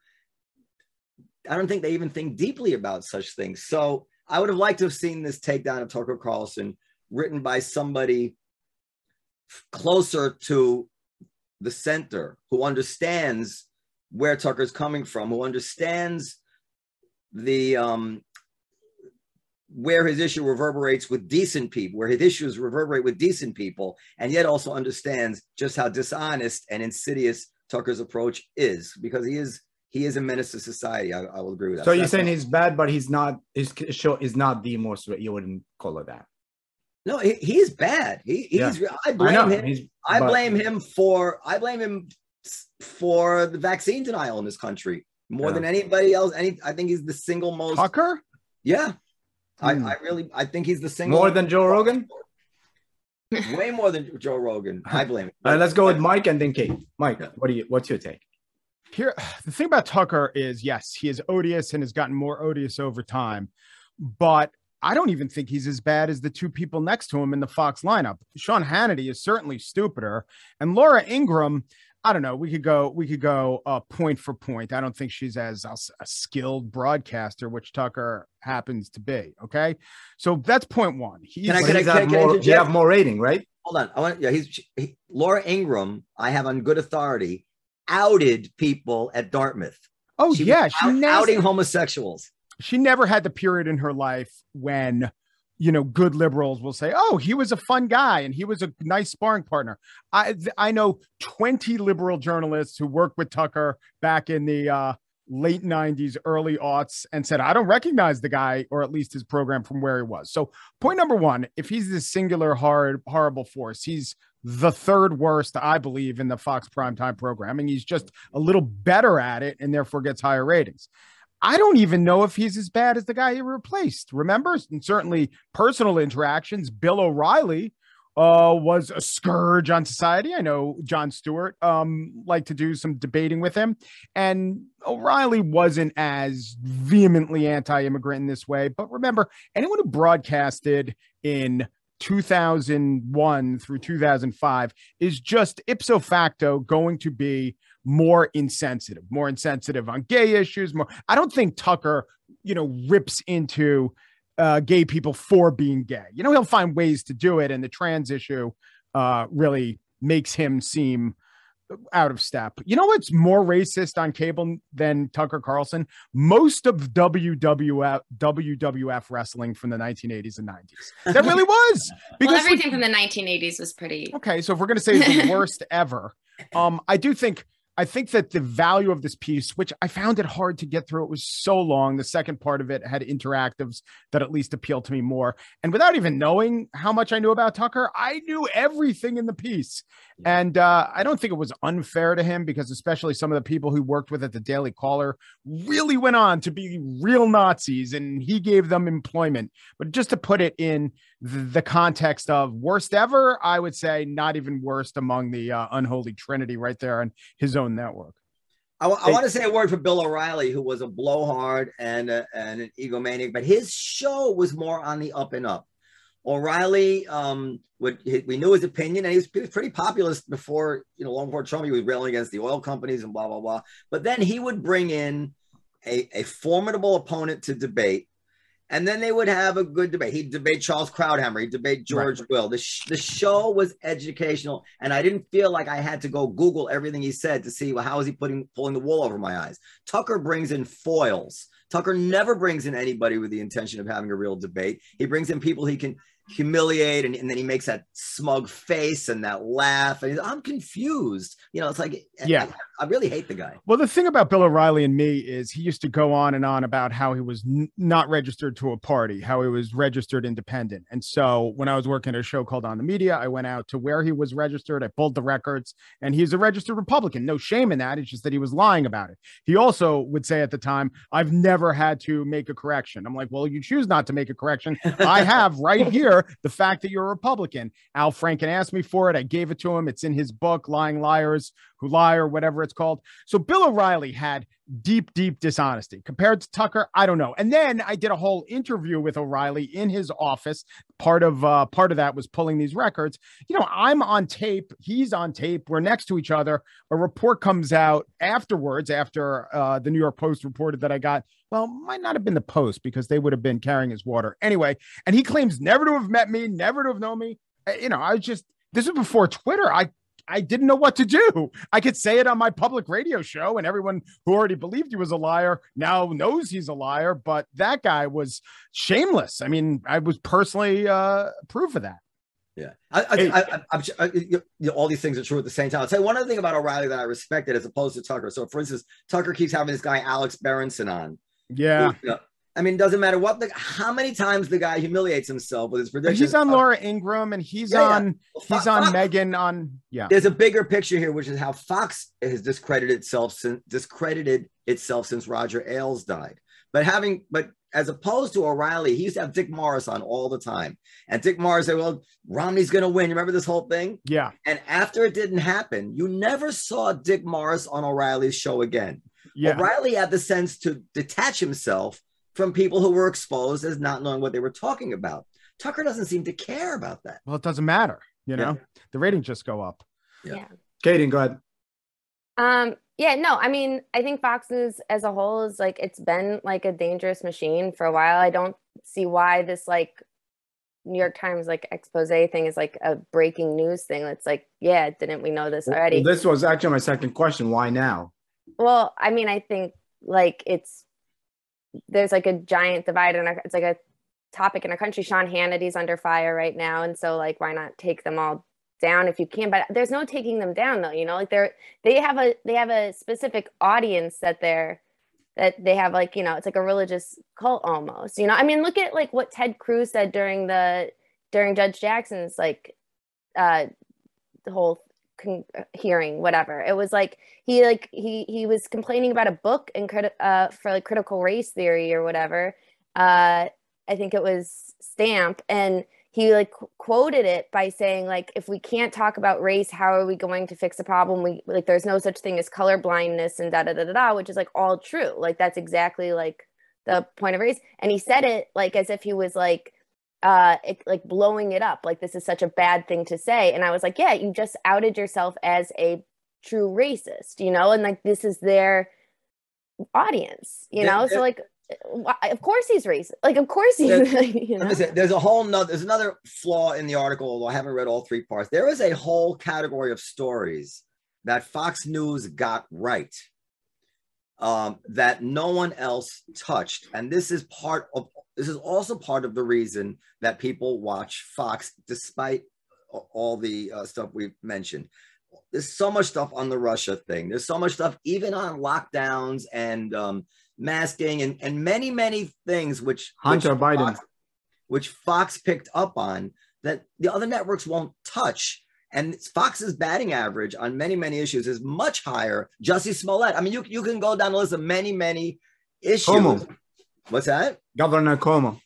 I don't think they even think deeply about such things. So I would have liked to have seen this takedown of Tucker Carlson written by somebody closer to the center, who understands where Tucker's coming from, who understands the where his issue reverberates with decent people, where his issues reverberate with decent people, and yet also understands just how dishonest and insidious Tucker's approach is, because he is a menace to society. I will agree with that. So you're saying he's bad, but he's not. His show is not the most. You wouldn't call it that. No, he is bad. I blame him. I blame him for the vaccine denial in this country more than anybody else. I think he's the single most. Tucker? Yeah. I think he's the single more than Joe Rogan. Way more than Joe Rogan. I blame him. All right, let's go with Mike and then Kate. Mike, what's your take? Here, the thing about Tucker is, yes, he is odious and has gotten more odious over time, but I don't even think he's as bad as the two people next to him in the Fox lineup. Sean Hannity is certainly stupider, and Laura Ingraham, I don't know. We could go point for point. I don't think she's as a skilled broadcaster, which Tucker happens to be. Okay, so that's point one. He have more rating, right? Hold on. Laura Ingraham, I have on good authority, outed people at Dartmouth. Oh, she outing homosexuals. She never had the period in her life when, good liberals will say, oh, he was a fun guy and he was a nice sparring partner. I know 20 liberal journalists who worked with Tucker back in the late 90s, early aughts, and said, I don't recognize the guy, or at least his program, from where he was. So point number one, if he's this singular horrible force, he's the third worst, I believe, in the Fox primetime programming. He's just a little better at it and therefore gets higher ratings. I don't even know if he's as bad as the guy he replaced. Remember, and certainly personal interactions, Bill O'Reilly was a scourge on society. I know Jon Stewart liked to do some debating with him, and O'Reilly wasn't as vehemently anti-immigrant in this way. But remember, anyone who broadcasted in 2001 through 2005 is just ipso facto going to be more insensitive on gay issues. I don't think Tucker, rips into gay people for being gay. He'll find ways to do it. And the trans issue really makes him seem out of step. You know what's more racist on cable than Tucker Carlson? Most of WWF wrestling from the 1980s and 90s. That really was. Because everything from the 1980s was pretty. Okay, so if we're going to say the worst ever, I think that the value of this piece, which I found it hard to get through, it was so long. The second part of it had interactives that at least appealed to me more. And without even knowing how much I knew about Tucker, I knew everything in the piece. And I don't think it was unfair to him, because especially some of the people who worked with at the Daily Caller really went on to be real Nazis, and he gave them employment. But just to put it in the context of worst ever, I would say not even worst among the unholy trinity right there on his own network. I want to say a word for Bill O'Reilly, who was a blowhard and an egomaniac, but his show was more on the up and up. O'Reilly, we knew his opinion, and he was pretty populist before, long before Trump. He was railing against the oil companies and blah, blah, blah. But then he would bring in a formidable opponent to debate, and then they would have a good debate. He'd debate Charles Krauthammer. He'd debate George Will. The show was educational, and I didn't feel like I had to go Google everything he said to see, well, how is he pulling the wool over my eyes. Tucker brings in foils. Tucker never brings in anybody with the intention of having a real debate. He brings in people he can humiliate, and then he makes that smug face and that laugh, and I'm confused. It's like, I really hate the guy. Well, the thing about Bill O'Reilly and me is he used to go on and on about how he was not registered to a party, how he was registered independent. And so when I was working at a show called On the Media, I went out to where he was registered. I pulled the records, and he's a registered Republican. No shame in that. It's just that he was lying about it. He also would say at the time, I've never had to make a correction. I'm like, well, you choose not to make a correction. I have right here the fact that you're a Republican. Al Franken asked me for it. I gave it to him. It's in his book, Lying Liars Who Lie, or whatever it's called. So Bill O'Reilly had deep dishonesty. Compared to Tucker, I don't know. And then I did a whole interview with O'Reilly in his office. Part of that was pulling these records. I'm on tape. He's on tape. We're next to each other. A report comes out afterwards, after the New York Post reported that I got, well, might not have been the Post, because they would have been carrying his water. Anyway, and he claims never to have met me, never to have known me. This was before Twitter. I didn't know what to do. I could say it on my public radio show, and everyone who already believed he was a liar now knows he's a liar. But that guy was shameless. I mean, I was personally proof of that. Yeah, all these things are true at the same time. I'll tell you one other thing about O'Reilly that I respected as opposed to Tucker. So, for instance, Tucker keeps having this guy Alex Berenson on. Yeah. I mean, it doesn't matter how many times the guy humiliates himself with his predictions. He's on Laura Ingraham, and he's on Megan. There's a bigger picture here, which is how Fox has discredited itself since Roger Ailes died. But as opposed to O'Reilly, he used to have Dick Morris on all the time. And Dick Morris said, well, Romney's going to win. You remember this whole thing? Yeah. And after it didn't happen, you never saw Dick Morris on O'Reilly's show again. Yeah. O'Reilly had the sense to detach himself from people who were exposed as not knowing what they were talking about. Tucker doesn't seem to care about that. Well, it doesn't matter. The ratings just go up. Yeah. Katie, go ahead. I mean, I think Fox News as a whole is like, it's been like a dangerous machine for a while. I don't see why this like New York Times like expose thing is like a breaking news thing. It's like, yeah, didn't we know this already? Well, this was actually my second question. Why now? Well, I mean, I think like there's like a giant divide it's like a topic in our country. Sean Hannity's under fire right now. And so like, why not take them all down if you can? But there's no taking them down though, like they have a specific audience that they have like, it's like a religious cult almost, I mean, look at like what Ted Cruz said during Judge Jackson's like the whole hearing, whatever. It was like he was complaining about a book and for like critical race theory or whatever. I think it was Stamp, and he like quoted it by saying like, if we can't talk about race, how are we going to fix the problem? We like, there's no such thing as color blindness and which is like all true. Like that's exactly like the point of race. And he said it like as if he was like blowing it up, like this is such a bad thing to say. And I was like, yeah, you just outed yourself as a true racist, and like this is their audience, so like of course he's racist, like of course he's there's another flaw in the article, although I haven't read all 3 parts. There is a whole category of stories that Fox News got right, that no one else touched, and this is also part of the reason that people watch Fox despite all the stuff we've mentioned. There's so much stuff on the Russia thing. There's so much stuff even on lockdowns and masking and many, many things which Fox picked up on that the other networks won't touch. And Fox's batting average on many, many issues is much higher. Jussie Smollett. I mean, you can go down the list of many, many issues. Cuomo. What's that? Governor Cuomo.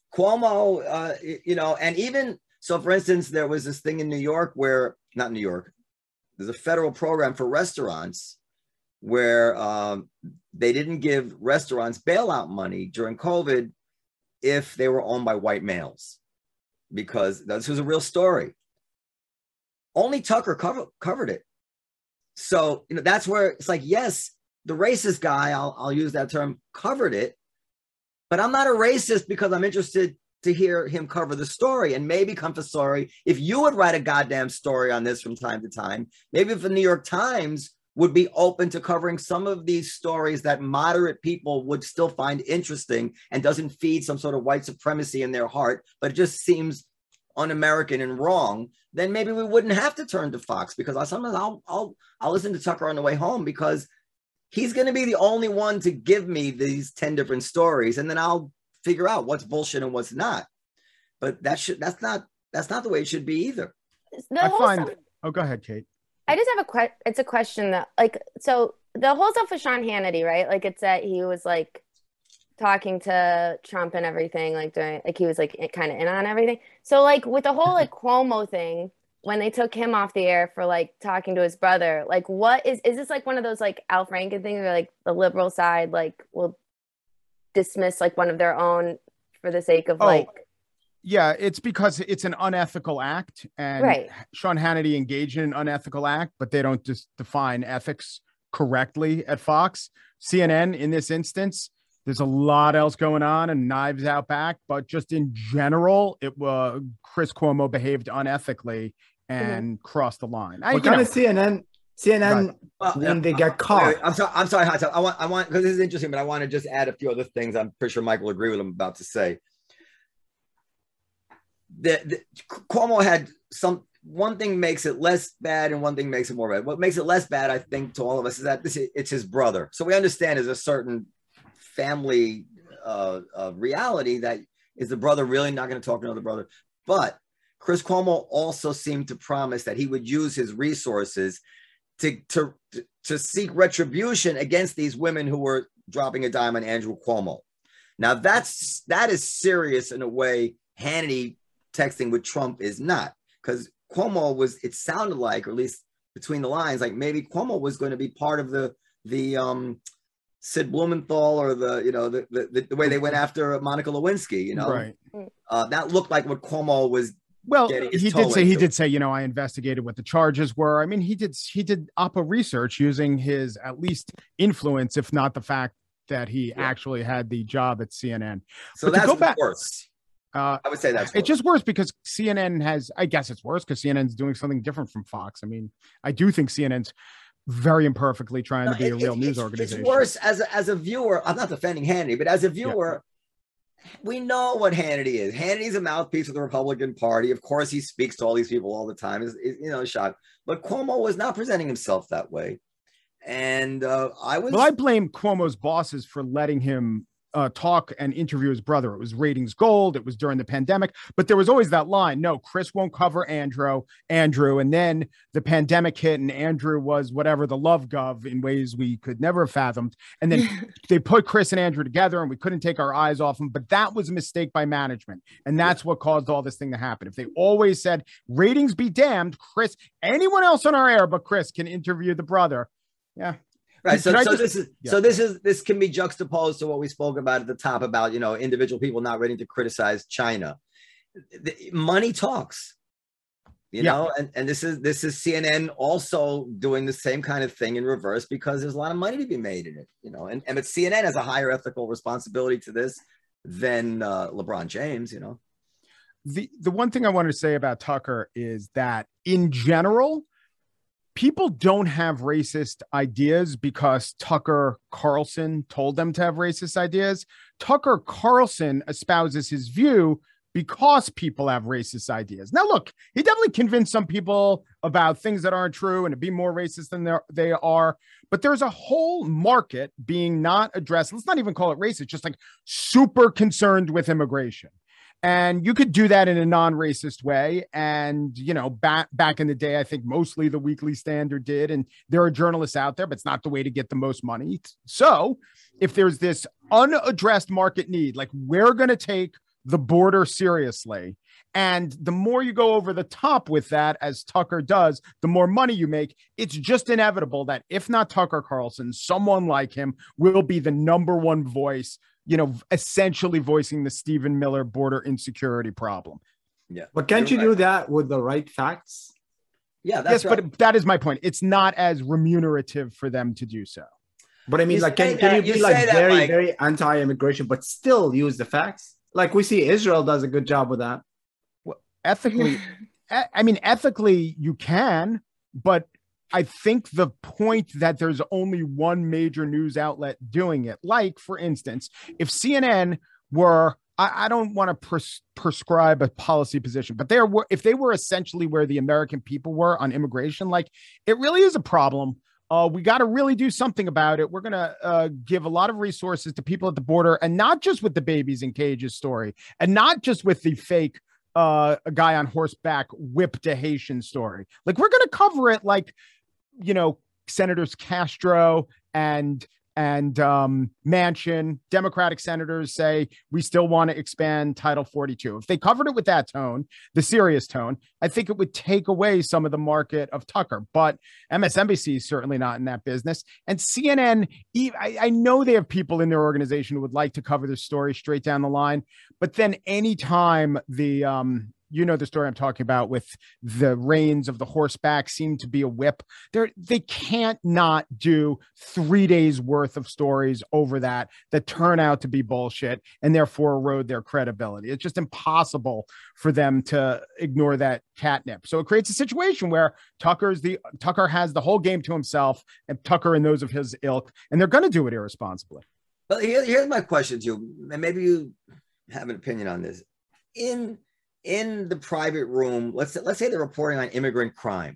And even so, for instance, there was this thing in New York not New York, there's a federal program for restaurants where they didn't give restaurants bailout money during COVID if they were owned by white males, because this was a real story. Only Tucker covered it. So, that's where it's like, yes, the racist guy, I'll use that term, covered it, but I'm not a racist because I'm interested to hear him cover the story and maybe come to story. If you would write a goddamn story on this from time to time, maybe if the New York Times would be open to covering some of these stories that moderate people would still find interesting and doesn't feed some sort of white supremacy in their heart, but it just seems un-American and wrong, then maybe we wouldn't have to turn to Fox, because I'll listen to Tucker on the way home because he's going to be the only one to give me these 10 different stories, and then I'll figure out what's bullshit and what's not. But that's not the way it should be either. Oh, go ahead, Kate. I just have it's a question that like, so the whole stuff with Sean Hannity, right? Like it's that he was like talking to Trump and everything, like during, like he was like kind of in on everything. So like with the whole like Cuomo thing, when they took him off the air for like talking to his brother, like what is this like one of those like Al Franken things where like the liberal side like will dismiss like one of their own for the sake of like. Yeah, it's because it's an unethical act, and right. Sean Hannity engaged in an unethical act, but they don't just define ethics correctly at Fox. CNN, in this instance, there's a lot else going on and knives out back, but just in general, Chris Cuomo behaved unethically, and cross the line. What kind of CNN Well, when they get caught? I'm sorry. I want because this is interesting, but I want to just add a few other things. I'm pretty sure Mike will agree with what I'm about to say. Cuomo had one thing makes it less bad and one thing makes it more bad. What makes it less bad, I think, to all of us is that it's his brother. So we understand there's a certain family reality that is the brother really not going to talk to another brother. But Chris Cuomo also seemed to promise that he would use his resources to seek retribution against these women who were dropping a dime on Andrew Cuomo. Now that is serious in a way Hannity texting with Trump is not, because Cuomo it sounded like, or at least between the lines, like maybe Cuomo was going to be part of the Sid Blumenthal or the way they went after Monica Lewinsky, right. That looked like what Cuomo was. Well, he did say, I investigated what the charges were. I mean, he did OPPA research using his at least influence, if not the fact that he actually had the job at CNN. So but that's worse. I would say that's worse. It's just worse because CNN I guess it's worse because CNN's doing something different from Fox. I mean, I do think CNN's very imperfectly trying to be a real news organization. It's worse as a viewer. I'm not defending Hannity, but as a viewer, we know what Hannity is. Hannity's a mouthpiece of the Republican Party. Of course, he speaks to all these people all the time. Is shot. But Cuomo was not presenting himself that way. And I blame Cuomo's bosses for letting him talk and interview his brother. It was ratings gold. It was during the pandemic, but there was always that line, no, Chris won't cover Andrew. And then the pandemic hit and Andrew was whatever, the love gov in ways we could never have fathomed. And then they put Chris and Andrew together and we couldn't take our eyes off them, but that was a mistake by management. And that's what caused all this thing to happen. If they always said ratings be damned, Chris, anyone else on our air, but Chris can interview the brother. Yeah. Right. So this can be juxtaposed to what we spoke about at the top about, individual people not ready to criticize China. Money talks, know, and this is CNN also doing the same kind of thing in reverse because there's a lot of money to be made in it, but CNN has a higher ethical responsibility to this than LeBron James, The one thing I wanted to say about Tucker is that in general, people don't have racist ideas because Tucker Carlson told them to have racist ideas. Tucker Carlson espouses his view because people have racist ideas. Now, look, he definitely convinced some people about things that aren't true and to be more racist than they are. But there's a whole market being not addressed. Let's not even call it racist, just like super concerned with immigration. And you could do that in a non-racist way. And, back in the day, I think mostly the Weekly Standard did. And there are journalists out there, but it's not the way to get the most money. So if there's this unaddressed market need, like we're going to take the border seriously. And the more you go over the top with that, as Tucker does, the more money you make. It's just inevitable that if not Tucker Carlson, someone like him will be the number one voice, essentially voicing the Stephen Miller border insecurity problem. Yeah. But can't you do that with the right facts? Yeah, that's right. But that is my point. It's not as remunerative for them to do so. But I mean, can you be very, very anti-immigration, but still use the facts? Like we see Israel does a good job with that. Well, ethically you can, but I think the point that there's only one major news outlet doing it, like, for instance, if CNN were, I don't want to prescribe a policy position, but if they were essentially where the American people were on immigration, like, it really is a problem. We got to really do something about it. We're going to give a lot of resources to people at the border, and not just with the babies in cages story, and not just with the fake a guy on horseback whipped a Haitian story. Like, we're going to cover it like, Senators Castro and Manchin, Democratic senators say we still want to expand Title 42. If they covered it with that tone, the serious tone, I think it would take away some of the market of Tucker. But MSNBC is certainly not in that business. And CNN, I know they have people in their organization who would like to cover this story straight down the line. But then anytime the you know the story I'm talking about with the reins of the horseback seem to be a whip. They can't not do 3 days worth of stories over that turn out to be bullshit and therefore erode their credibility. It's just impossible for them to ignore that catnip. So it creates a situation where Tucker has the whole game to himself, and Tucker and those of his ilk, and they're going to do it irresponsibly. Well, here's my question to you, and maybe you have an opinion on this. In the private room, let's say they're reporting on immigrant crime,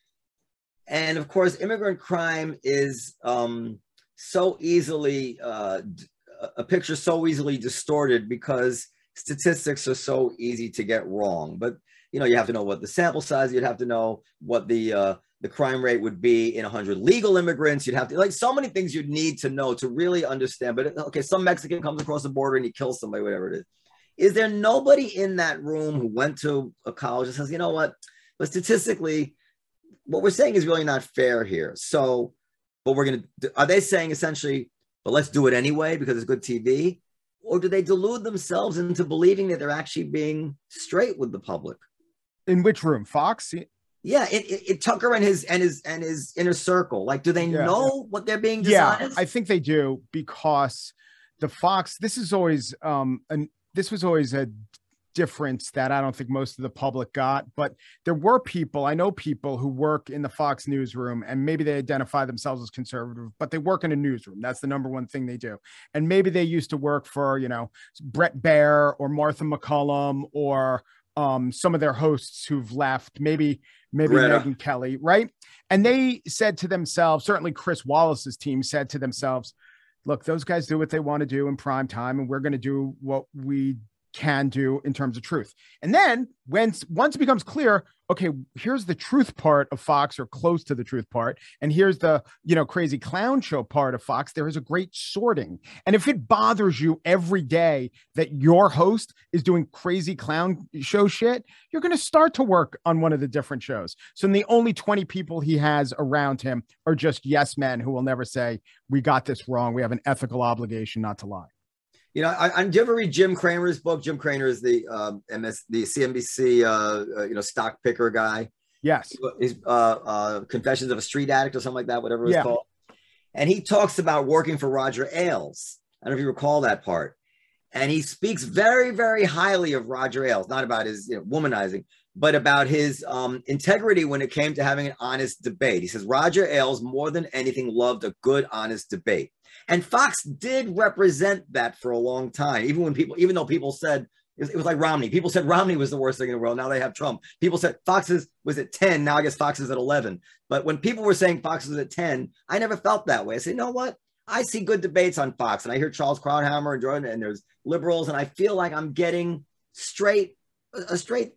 and of course, immigrant crime is so easily a picture so easily distorted because statistics are so easy to get wrong. But you have to know what the sample size. You'd have to know what the crime rate would be in 100 legal immigrants. You'd have to so many things you'd need to know to really understand. But okay, some Mexican comes across the border and he kills somebody, whatever it is. Is there nobody in that room who went to a college and says, you know what, but statistically, what we're saying is really not fair here. So, but are they saying essentially, but let's do it anyway because it's good TV? Or do they delude themselves into believing that they're actually being straight with the public? In which room? Fox? Yeah, it Tucker and his inner circle. Like, do they know what they're being dishonest? Yeah, I think they do, because the Fox. This was always a difference that I don't think most of the public got. But there were people, I know people who work in the Fox newsroom, and maybe they identify themselves as conservative, but they work in a newsroom. That's the number one thing they do. And maybe they used to work for, Brett Baer or Martha McCullum or some of their hosts who've left, maybe Megyn Kelly, right? And they said to themselves, certainly Chris Wallace's team said to themselves, look, those guys do what they want to do in prime time, and we're going to do what we can do in terms of truth. And then once it becomes clear, okay, here's the truth part of Fox, or close to the truth part, and here's the crazy clown show part of Fox, there is a great sorting. And if it bothers you every day that your host is doing crazy clown show shit, you're going to start to work on one of the different shows. So the only 20 people he has around him are just yes men who will never say, we got this wrong, we have an ethical obligation not to lie. Do you ever read Jim Cramer's book? Jim Cramer is the CNBC, stock picker guy. Yes. He's Confessions of a Street Addict or something like that, whatever it's called. And he talks about working for Roger Ailes. I don't know if you recall that part. And he speaks very, very highly of Roger Ailes, not about his womanizing, but about his integrity when it came to having an honest debate. He says Roger Ailes, more than anything, loved a good, honest debate. And Fox did represent that for a long time, even though people said it was like Romney. People said Romney was the worst thing in the world. Now they have Trump. People said Fox was at 10. Now I guess Fox is at 11. But when people were saying Fox was at 10, I never felt that way. I said, you know what? I see good debates on Fox, and I hear Charles Krauthammer and Jordan, and there's liberals, and I feel like I'm getting a straight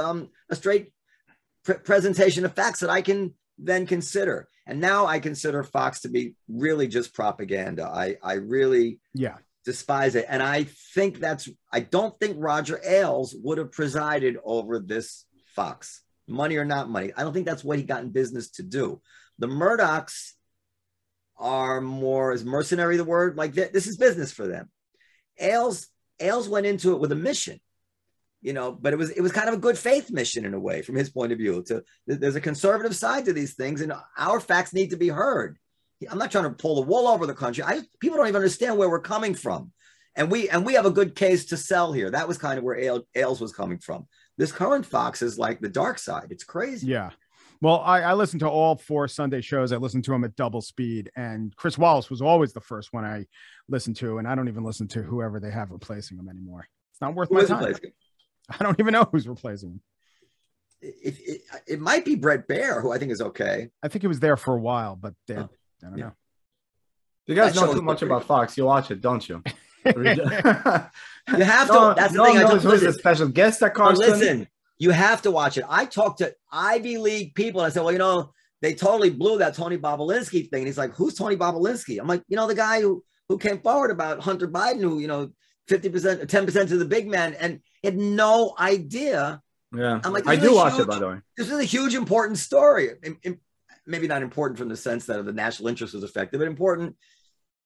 presentation of facts that I can then consider. And now I consider Fox to be really just propaganda. I really despise it. And I don't think Roger Ailes would have presided over this Fox, money or not money. I don't think that's what he got in business to do. The Murdochs are more, is mercenary the word? Like this is business for them. Ailes went into it with a mission. But it was kind of a good faith mission in a way, from his point of view. There's a conservative side to these things, and our facts need to be heard. I'm not trying to pull the wool over the country. People don't even understand where we're coming from, and we have a good case to sell here. That was kind of where Ailes was coming from. This current Fox is like the dark side. It's crazy. Yeah. Well, I listened to all 4 Sunday shows. I listened to them at double speed, and Chris Wallace was always the first one I listened to, and I don't even listen to whoever they have replacing him anymore. It's not worth my time. I don't even know who's replacing him. It might be Brett Baer, who I think is okay. I think he was there for a while, but I don't know. You guys know too much about Fox. You watch it, don't you? You have to. That's the thing. Who's a special guest at Carson? Listen, you have to watch it. I talked to Ivy League people, and I said, well, they totally blew that Tony Bobolinsky thing. And he's like, who's Tony Bobolinsky? I'm like, the guy who came forward about Hunter Biden, who 50%, 10% to the big man, and had no idea. Yeah, I'm like, I do watch it, by the way. This is a huge, important story. Maybe not important from the sense that the national interest was affected, but important.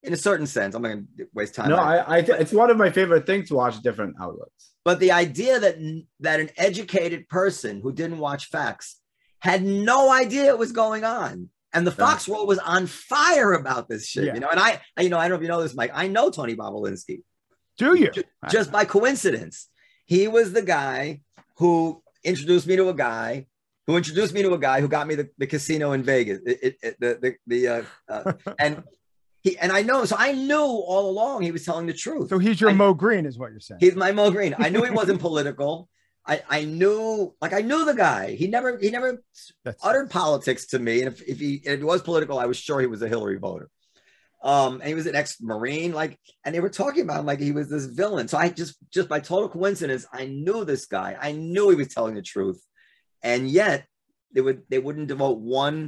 in a certain sense. I'm not going to waste time. No, it's one of my favorite things to watch different outlets. But the idea that an educated person who didn't watch facts had no idea what was going on. And the Fox world was on fire about this shit, you know. And I don't know if you know this, Mike. I know Tony Bobolinsky. Do you? Just by coincidence. He was the guy who introduced me to a guy who got me the casino in Vegas. And I know, so I knew all along he was telling the truth. So he's your Mo Green, is what you're saying. He's my Mo Green. I knew he wasn't political. I knew the guy. He never uttered politics to me. And if he was political, I was sure he was a Hillary voter. And he was an ex-Marine, and they were talking about him like he was this villain. So I just by total coincidence, I knew this guy. I knew he was telling the truth, and yet they wouldn't devote one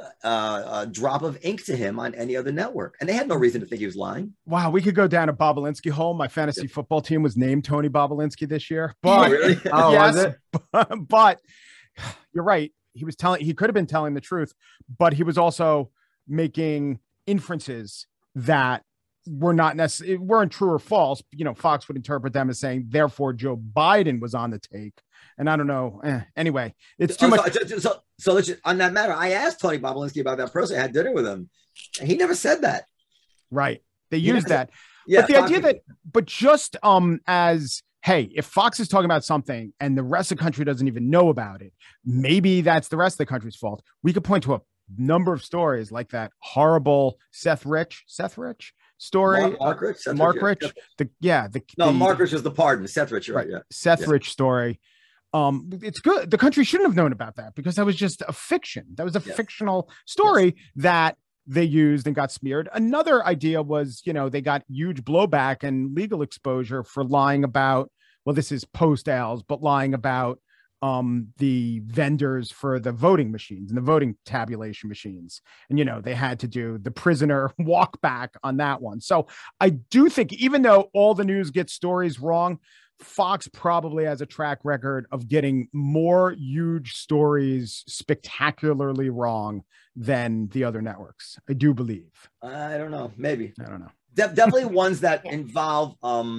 drop of ink to him on any other network, and they had no reason to think he was lying. Wow, we could go down a Bobolinsky hole. My fantasy football team was named Tony Bobolinsky this year, but really? yes, but you're right. He could have been telling the truth, but he was also making inferences that weren't true or false. You know, Fox would interpret them as saying, therefore, Joe Biden was on the take. And I don't know. Anyway, it's too much. So let's on that matter, I asked Tony Bobolinsky about that person. I had dinner with him, and he never said that. Right. They used that. Yeah. But the idea but just as, hey, if Fox is talking about something and the rest of the country doesn't even know about it, maybe that's the rest of the country's fault. We could point to a number of stories like that horrible Seth Rich story. Mark Rich. Mark Rich. Mark Rich was the pardon. Seth Rich, right? Yeah. Seth Rich story. It's good. The country shouldn't have known about that because that was just a fiction. That was a fictional story that they used and got smeared. Another idea was, they got huge blowback and legal exposure for lying about, well, this is post-Ailes, but lying about the vendors for the voting machines and the voting tabulation machines. And, they had to do the prisoner walk back on that one. So I do think even though all the news gets stories wrong, Fox probably has a track record of getting more huge stories spectacularly wrong than the other networks. I do believe. I don't know. Maybe. I don't know. Definitely ones that involve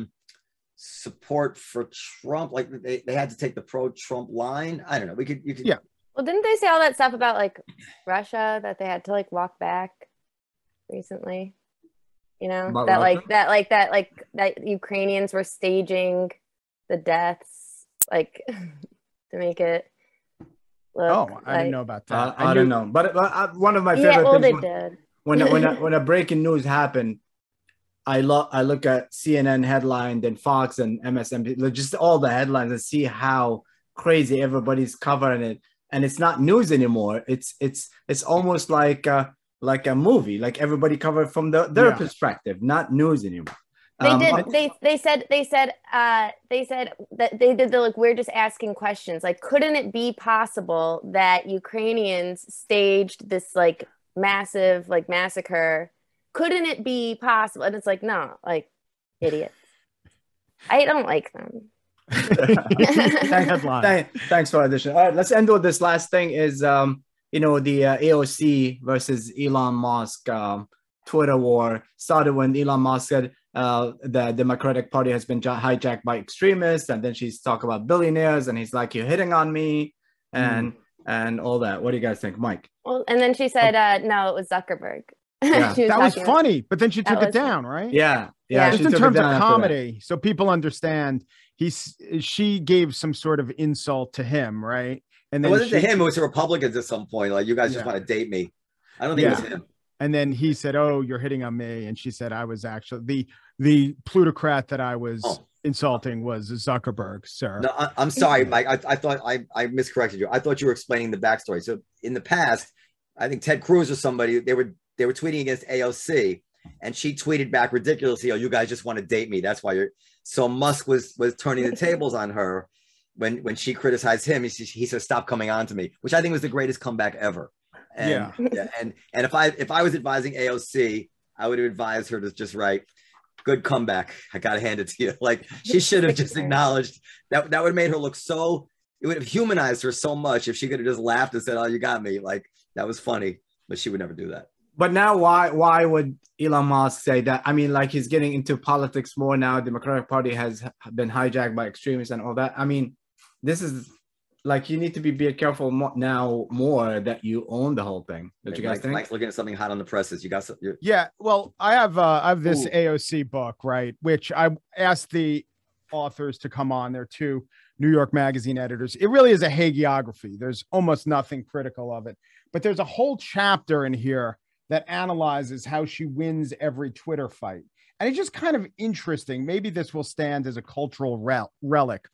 support for Trump. Like they had to take the pro-Trump line. I don't know. You could. Yeah. Well, didn't they say all that stuff about Russia that they had to walk back recently? About that Ukrainians were staging the deaths to make it look I didn't know about that. I don't know, but one of my favorite things they did. when a breaking news happened, I look at CNN headline, then Fox and MSNBC, just all the headlines, and see how crazy everybody's covering it, and it's not news anymore. It's almost like a movie, like everybody covered from their perspective, not news anymore. They said that they did we're just asking questions. Couldn't it be possible that Ukrainians staged this massive massacre? Couldn't it be possible? And it's no, idiots. I don't like them. Thanks for addition. All right, let's end with this last thing is the AOC versus Elon Musk Twitter war started when Elon Musk said the Democratic Party has been hijacked by extremists, and then she's talking about billionaires, and he's like, "You're hitting on me," and all that. What do you guys think, Mike? Well, and then she said, "No, it was Zuckerberg." Yeah. That was funny, but then she took it down, right? Yeah. Just in terms of comedy, so people understand, she gave some sort of insult to him, right? And then it wasn't to him; it was to Republicans at some point. You guys just want to date me. I don't think it was him. And then he said, "Oh, you're hitting on me," and she said, "I was actually the plutocrat that I was insulting was Zuckerberg, sir." No, I'm sorry, Mike. I thought I miscorrected you. I thought you were explaining the backstory. So in the past, I think Ted Cruz or somebody they were tweeting against AOC, and she tweeted back ridiculously, "Oh, you guys just want to date me. That's why you're." So Musk was turning the tables on her when she criticized him. He said, "Stop coming on to me," which I think was the greatest comeback ever. And if I was advising AOC, I would have advised her to just write, "Good comeback. I gotta hand it to you." She should have just acknowledged that. That would have made her look so. It would have humanized her so much if she could have just laughed and said, "Oh, you got me." That was funny, but she would never do that. But now, why would Elon Musk say that? I mean, like he's getting into politics more now. Democratic Party has been hijacked by extremists and all that. I mean, this is like you need to be careful now more that you own the whole thing. Don't you guys think? Mike's looking at something hot on the presses. You got some? Yeah. Well, I have this AOC book, right, which I asked the authors to come on. They're two New York Magazine editors. It really is a hagiography. There's almost nothing critical of it, but there's a whole chapter in here that analyzes how she wins every Twitter fight. And it's just kind of interesting. Maybe this will stand as a cultural relic.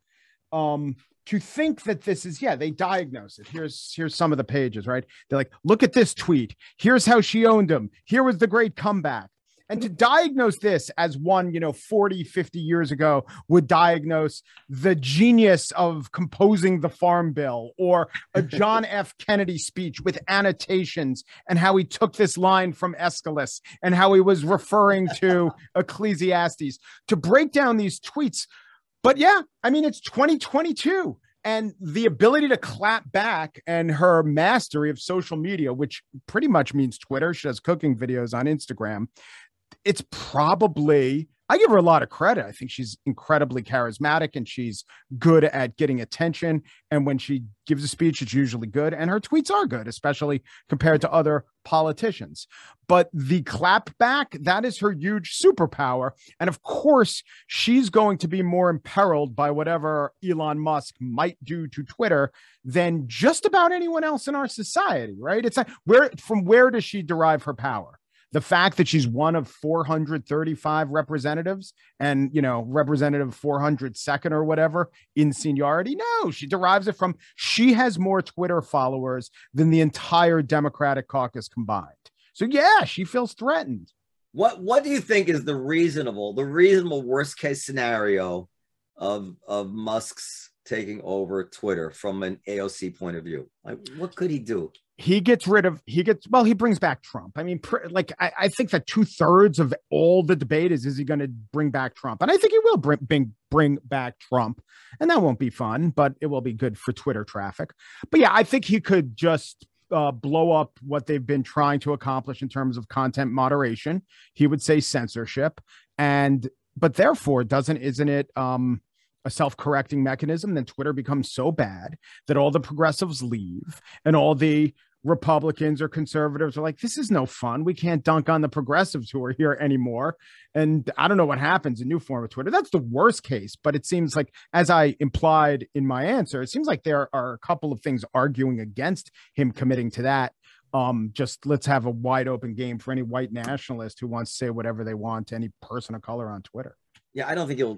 To think that this is, they diagnose it. Here's some of the pages, right? They're like, look at this tweet. Here's how she owned him. Here was the great comeback. And to diagnose this as one, 40, 50 years ago would diagnose the genius of composing the Farm Bill or a John F. Kennedy speech with annotations and how he took this line from Aeschylus and how he was referring to Ecclesiastes to break down these tweets. But yeah, I mean, it's 2022 and the ability to clap back and her mastery of social media, which pretty much means Twitter. She does cooking videos on Instagram. It's probably, I give her a lot of credit. I think she's incredibly charismatic and she's good at getting attention. And when she gives a speech, it's usually good. And her tweets are good, especially compared to other politicians. But the clap back, that is her huge superpower. And of course, she's going to be more imperiled by whatever Elon Musk might do to Twitter than just about anyone else in our society, right? It's like, from where does she derive her power? The fact that she's one of 435 representatives and, representative 402nd or whatever in seniority. No, she derives it from, she has more Twitter followers than the entire Democratic caucus combined. So yeah, she feels threatened. What do you think is the reasonable worst case scenario of Musk's taking over Twitter from an AOC point of view? Like, what could he do? He brings back Trump. I mean, I think that 2/3 of all the debate is he going to bring back Trump? And I think he will bring back Trump. And that won't be fun, but it will be good for Twitter traffic. But yeah, I think he could just blow up what they've been trying to accomplish in terms of content moderation. He would say censorship. But therefore, isn't it a self-correcting mechanism? Then Twitter becomes so bad that all the progressives leave and all the Republicans or conservatives are like, this is no fun. We can't dunk on the progressives who are here anymore. And I don't know what happens in new form of Twitter. That's the worst case. But it seems like, as I implied in my answer, it seems like there are a couple of things arguing against him committing to that. Just let's have a wide open game for any white nationalist who wants to say whatever they want to any person of color on Twitter. Yeah, I don't think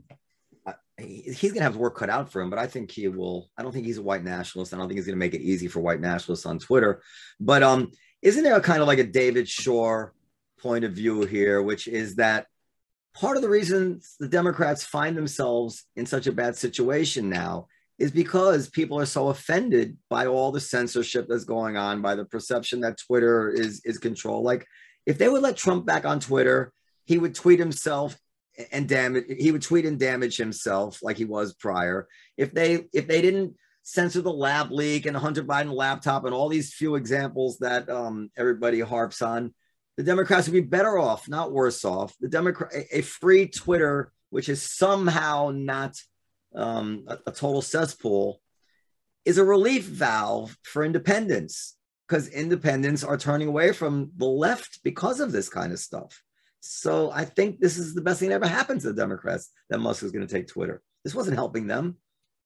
he's going to have work cut out for him, but I think he will. I don't think he's a white nationalist. I don't think he's going to make it easy for white nationalists on Twitter. But isn't there a kind of like a David Shore point of view here, which is that part of the reason the Democrats find themselves in such a bad situation now is because people are so offended by all the censorship that's going on, by the perception that Twitter is control. Like, if they would let Trump back on Twitter, he would tweet himself and damage himself like he was prior. If they didn't censor the lab leak and the Hunter Biden laptop and all these few examples that everybody harps on, the Democrats would be better off, not worse off. A free Twitter, which is somehow not a total cesspool, is a relief valve for independents, because independents are turning away from the left because of this kind of stuff. So I think this is the best thing that ever happened to the Democrats, that Musk is going to take Twitter. This wasn't helping them.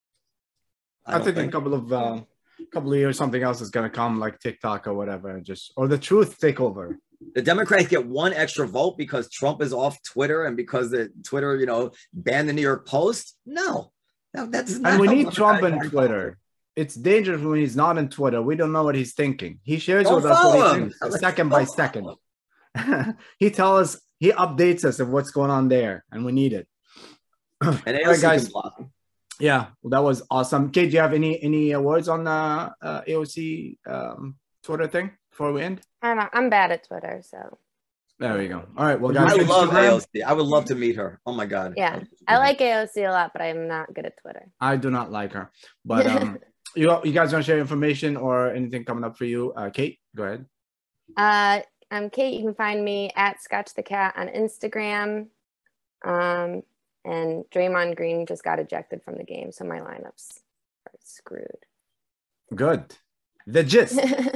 I think in a couple of years, something else is going to come, like TikTok or whatever, or the truth take over. The Democrats get one extra vote because Trump is off Twitter and because the Twitter, banned the New York Post. No, that's not. And we need Trump on Twitter. It's dangerous when he's not on Twitter. We don't know what he's thinking. He shares with us what he thinks, second by second. He updates us of what's going on there, and we need it. And AOC, guys. Yeah, well, that was awesome. Kate, do you have any words on the AOC Twitter thing before we end? I don't know. I'm bad at Twitter, so. There we go. All right. Well, guys, I love AOC. I would love to meet her. Oh my God. Yeah, I like AOC a lot, but I'm not good at Twitter. I do not like her. But you guys want to share information or anything coming up for you? Kate, go ahead. I'm Kate. You can find me at Scotch the Cat on Instagram. And Draymond Green just got ejected from the game, so my lineups are screwed. Good. The Gist.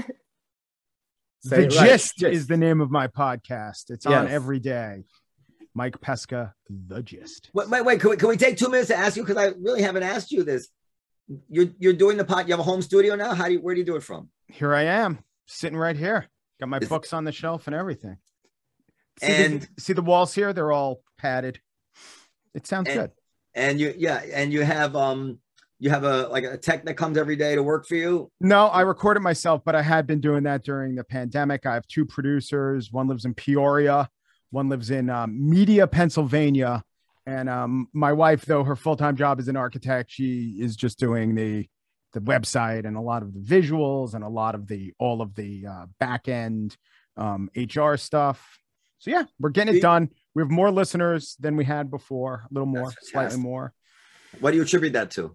The Gist is the name of my podcast. It's on every day. Mike Pesca, The Gist. Wait. Can we take 2 minutes to ask you? Because I really haven't asked you this. You're doing the pod. You have a home studio now. Where do you do it from? Here I am, sitting right here. Got my books on the shelf and everything. See the walls here? They're all padded. It sounds good. And you have a tech that comes every day to work for you? No, I record it myself, but I had been doing that during the pandemic. I have 2 producers. One lives in Peoria. One lives in Media, Pennsylvania. And my wife, though her full-time job is an architect, she is just doing the website and a lot of the visuals and all of the back end HR stuff. So yeah, we're getting it done. We have more listeners than we had before, a little more, slightly more. What do you attribute that to?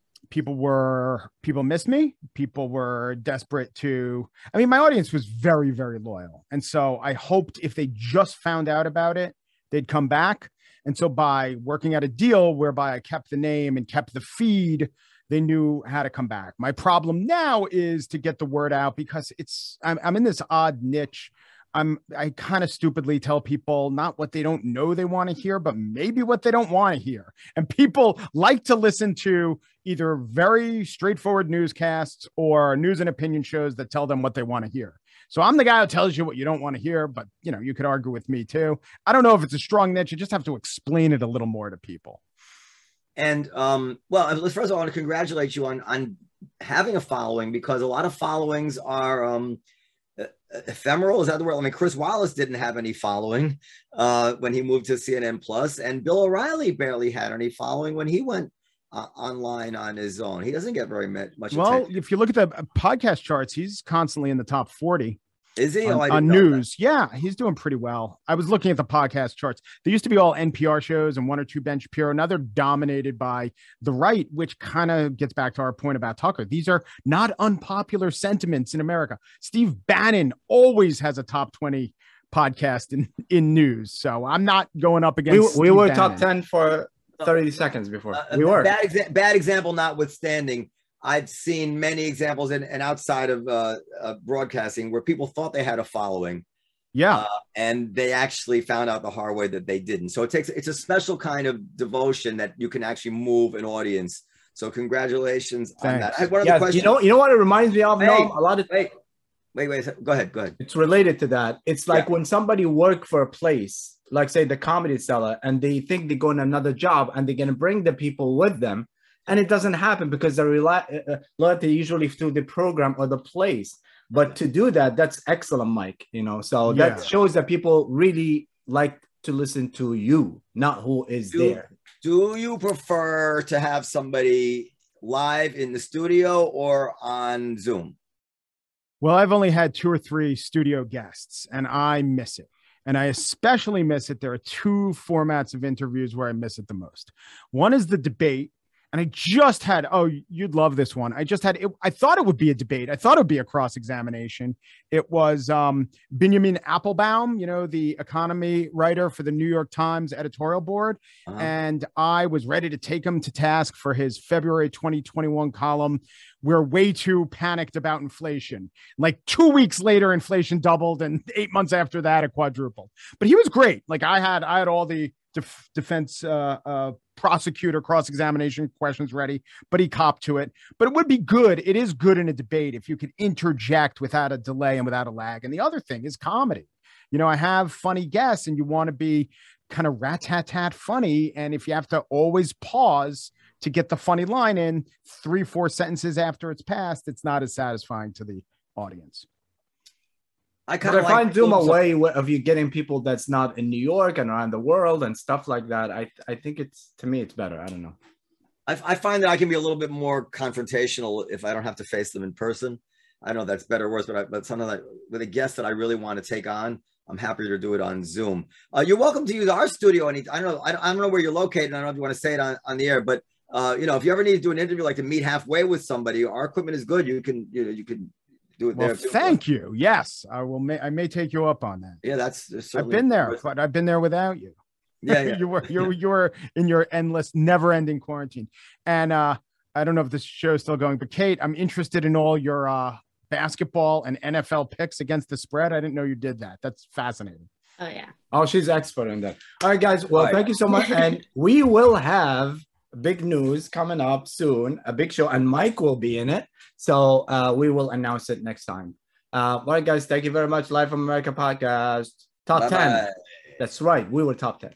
People missed me. People were desperate my audience was very, very loyal. And so I hoped if they just found out about it, they'd come back. And so by working out a deal whereby I kept the name and kept the feed, they knew how to come back. My problem now is to get the word out because I'm in this odd niche. I kind of stupidly tell people not what they don't know they want to hear, but maybe what they don't want to hear. And people like to listen to either very straightforward newscasts or news and opinion shows that tell them what they want to hear. So I'm the guy who tells you what you don't want to hear, but you could argue with me too. I don't know if it's a strong niche. You just have to explain it a little more to people. And first of all, I want to congratulate you on having a following, because a lot of followings are ephemeral. Is that the word? I mean, Chris Wallace didn't have any following when he moved to CNN Plus, and Bill O'Reilly barely had any following when he went online on his own. He doesn't get very much attention. Well, if you look at the podcast charts, he's constantly in the top 40. Is he? On news. Yeah, he's doing pretty well. I was looking at the podcast charts. They used to be all NPR shows and 1 or 2 Ben Shapiro. Now they're dominated by the right, which kind of gets back to our point about Tucker. These are not unpopular sentiments in America. Steve Bannon always has a top 20 podcast in news. So I'm not going up against we were Bannon. Top 10 for 30 seconds before. We were. Bad example notwithstanding. I've seen many examples and outside of broadcasting where people thought they had a following. Yeah. And they actually found out the hard way that they didn't. So it's a special kind of devotion that you can actually move an audience. So congratulations on that. I had one other question. You know what it reminds me of? Wait, go ahead. It's related to that. It's like when somebody work for a place, like say the Comedy Cellar, and they think they go on another job and they're going to bring the people with them. And it doesn't happen because they're loyalty usually through the program or the place. But to do that, that's excellent, Mike. So that shows that people really like to listen to you, not who is there. Do you prefer to have somebody live in the studio or on Zoom? Well, I've only had 2 or 3 studio guests, and I miss it. And I especially miss it. There are 2 formats of interviews where I miss it the most. One is the debate. And I just had, you'd love this one. I thought it would be a debate. I thought it would be a cross-examination. It was Benjamin Applebaum, the economy writer for the New York Times editorial board. Uh-huh. And I was ready to take him to task for his February 2021 column. We're way too panicked about inflation. Like 2 weeks later, inflation doubled. And 8 months after that, it quadrupled. But he was great. Like I had all the defense prosecutor cross-examination questions ready, but he copped to it. But it would be good. It is good in a debate if you could interject without a delay and without a lag. And the other thing is comedy. I have funny guests and you want to be kind of rat-tat-tat funny. And if you have to always pause to get the funny line in 3-4 sentences after it's passed, it's not as satisfying to the audience. I find Zoom a way of you getting people that's not in New York and around the world and stuff like that. I think to me, it's better. I don't know. I find that I can be a little bit more confrontational if I don't have to face them in person. I don't know if that's better or worse, but something like with a guest that I really want to take on, I'm happy to do it on Zoom. You're welcome to use our studio. I don't know where you're located. I don't know if you want to say it on the air, but if you ever need to do an interview, like to meet halfway with somebody, our equipment is good. You can do do it Well, there too. thank you. Yes, I will. I may take you up on that. Yeah, I've been there, but I've been there without you. Yeah. you were in your endless, never-ending quarantine. And I don't know if this show is still going, but Kate, I'm interested in all your basketball and NFL picks against the spread. I didn't know you did that. That's fascinating. Oh yeah. Oh, she's expert in that. All right, guys. Well, thank you so much, and we will have big news coming up soon. A big show, and Mike will be in it. So we will announce it next time. All right, guys. Thank you very much. Live from America podcast. Top 10. That's right. We were top 10.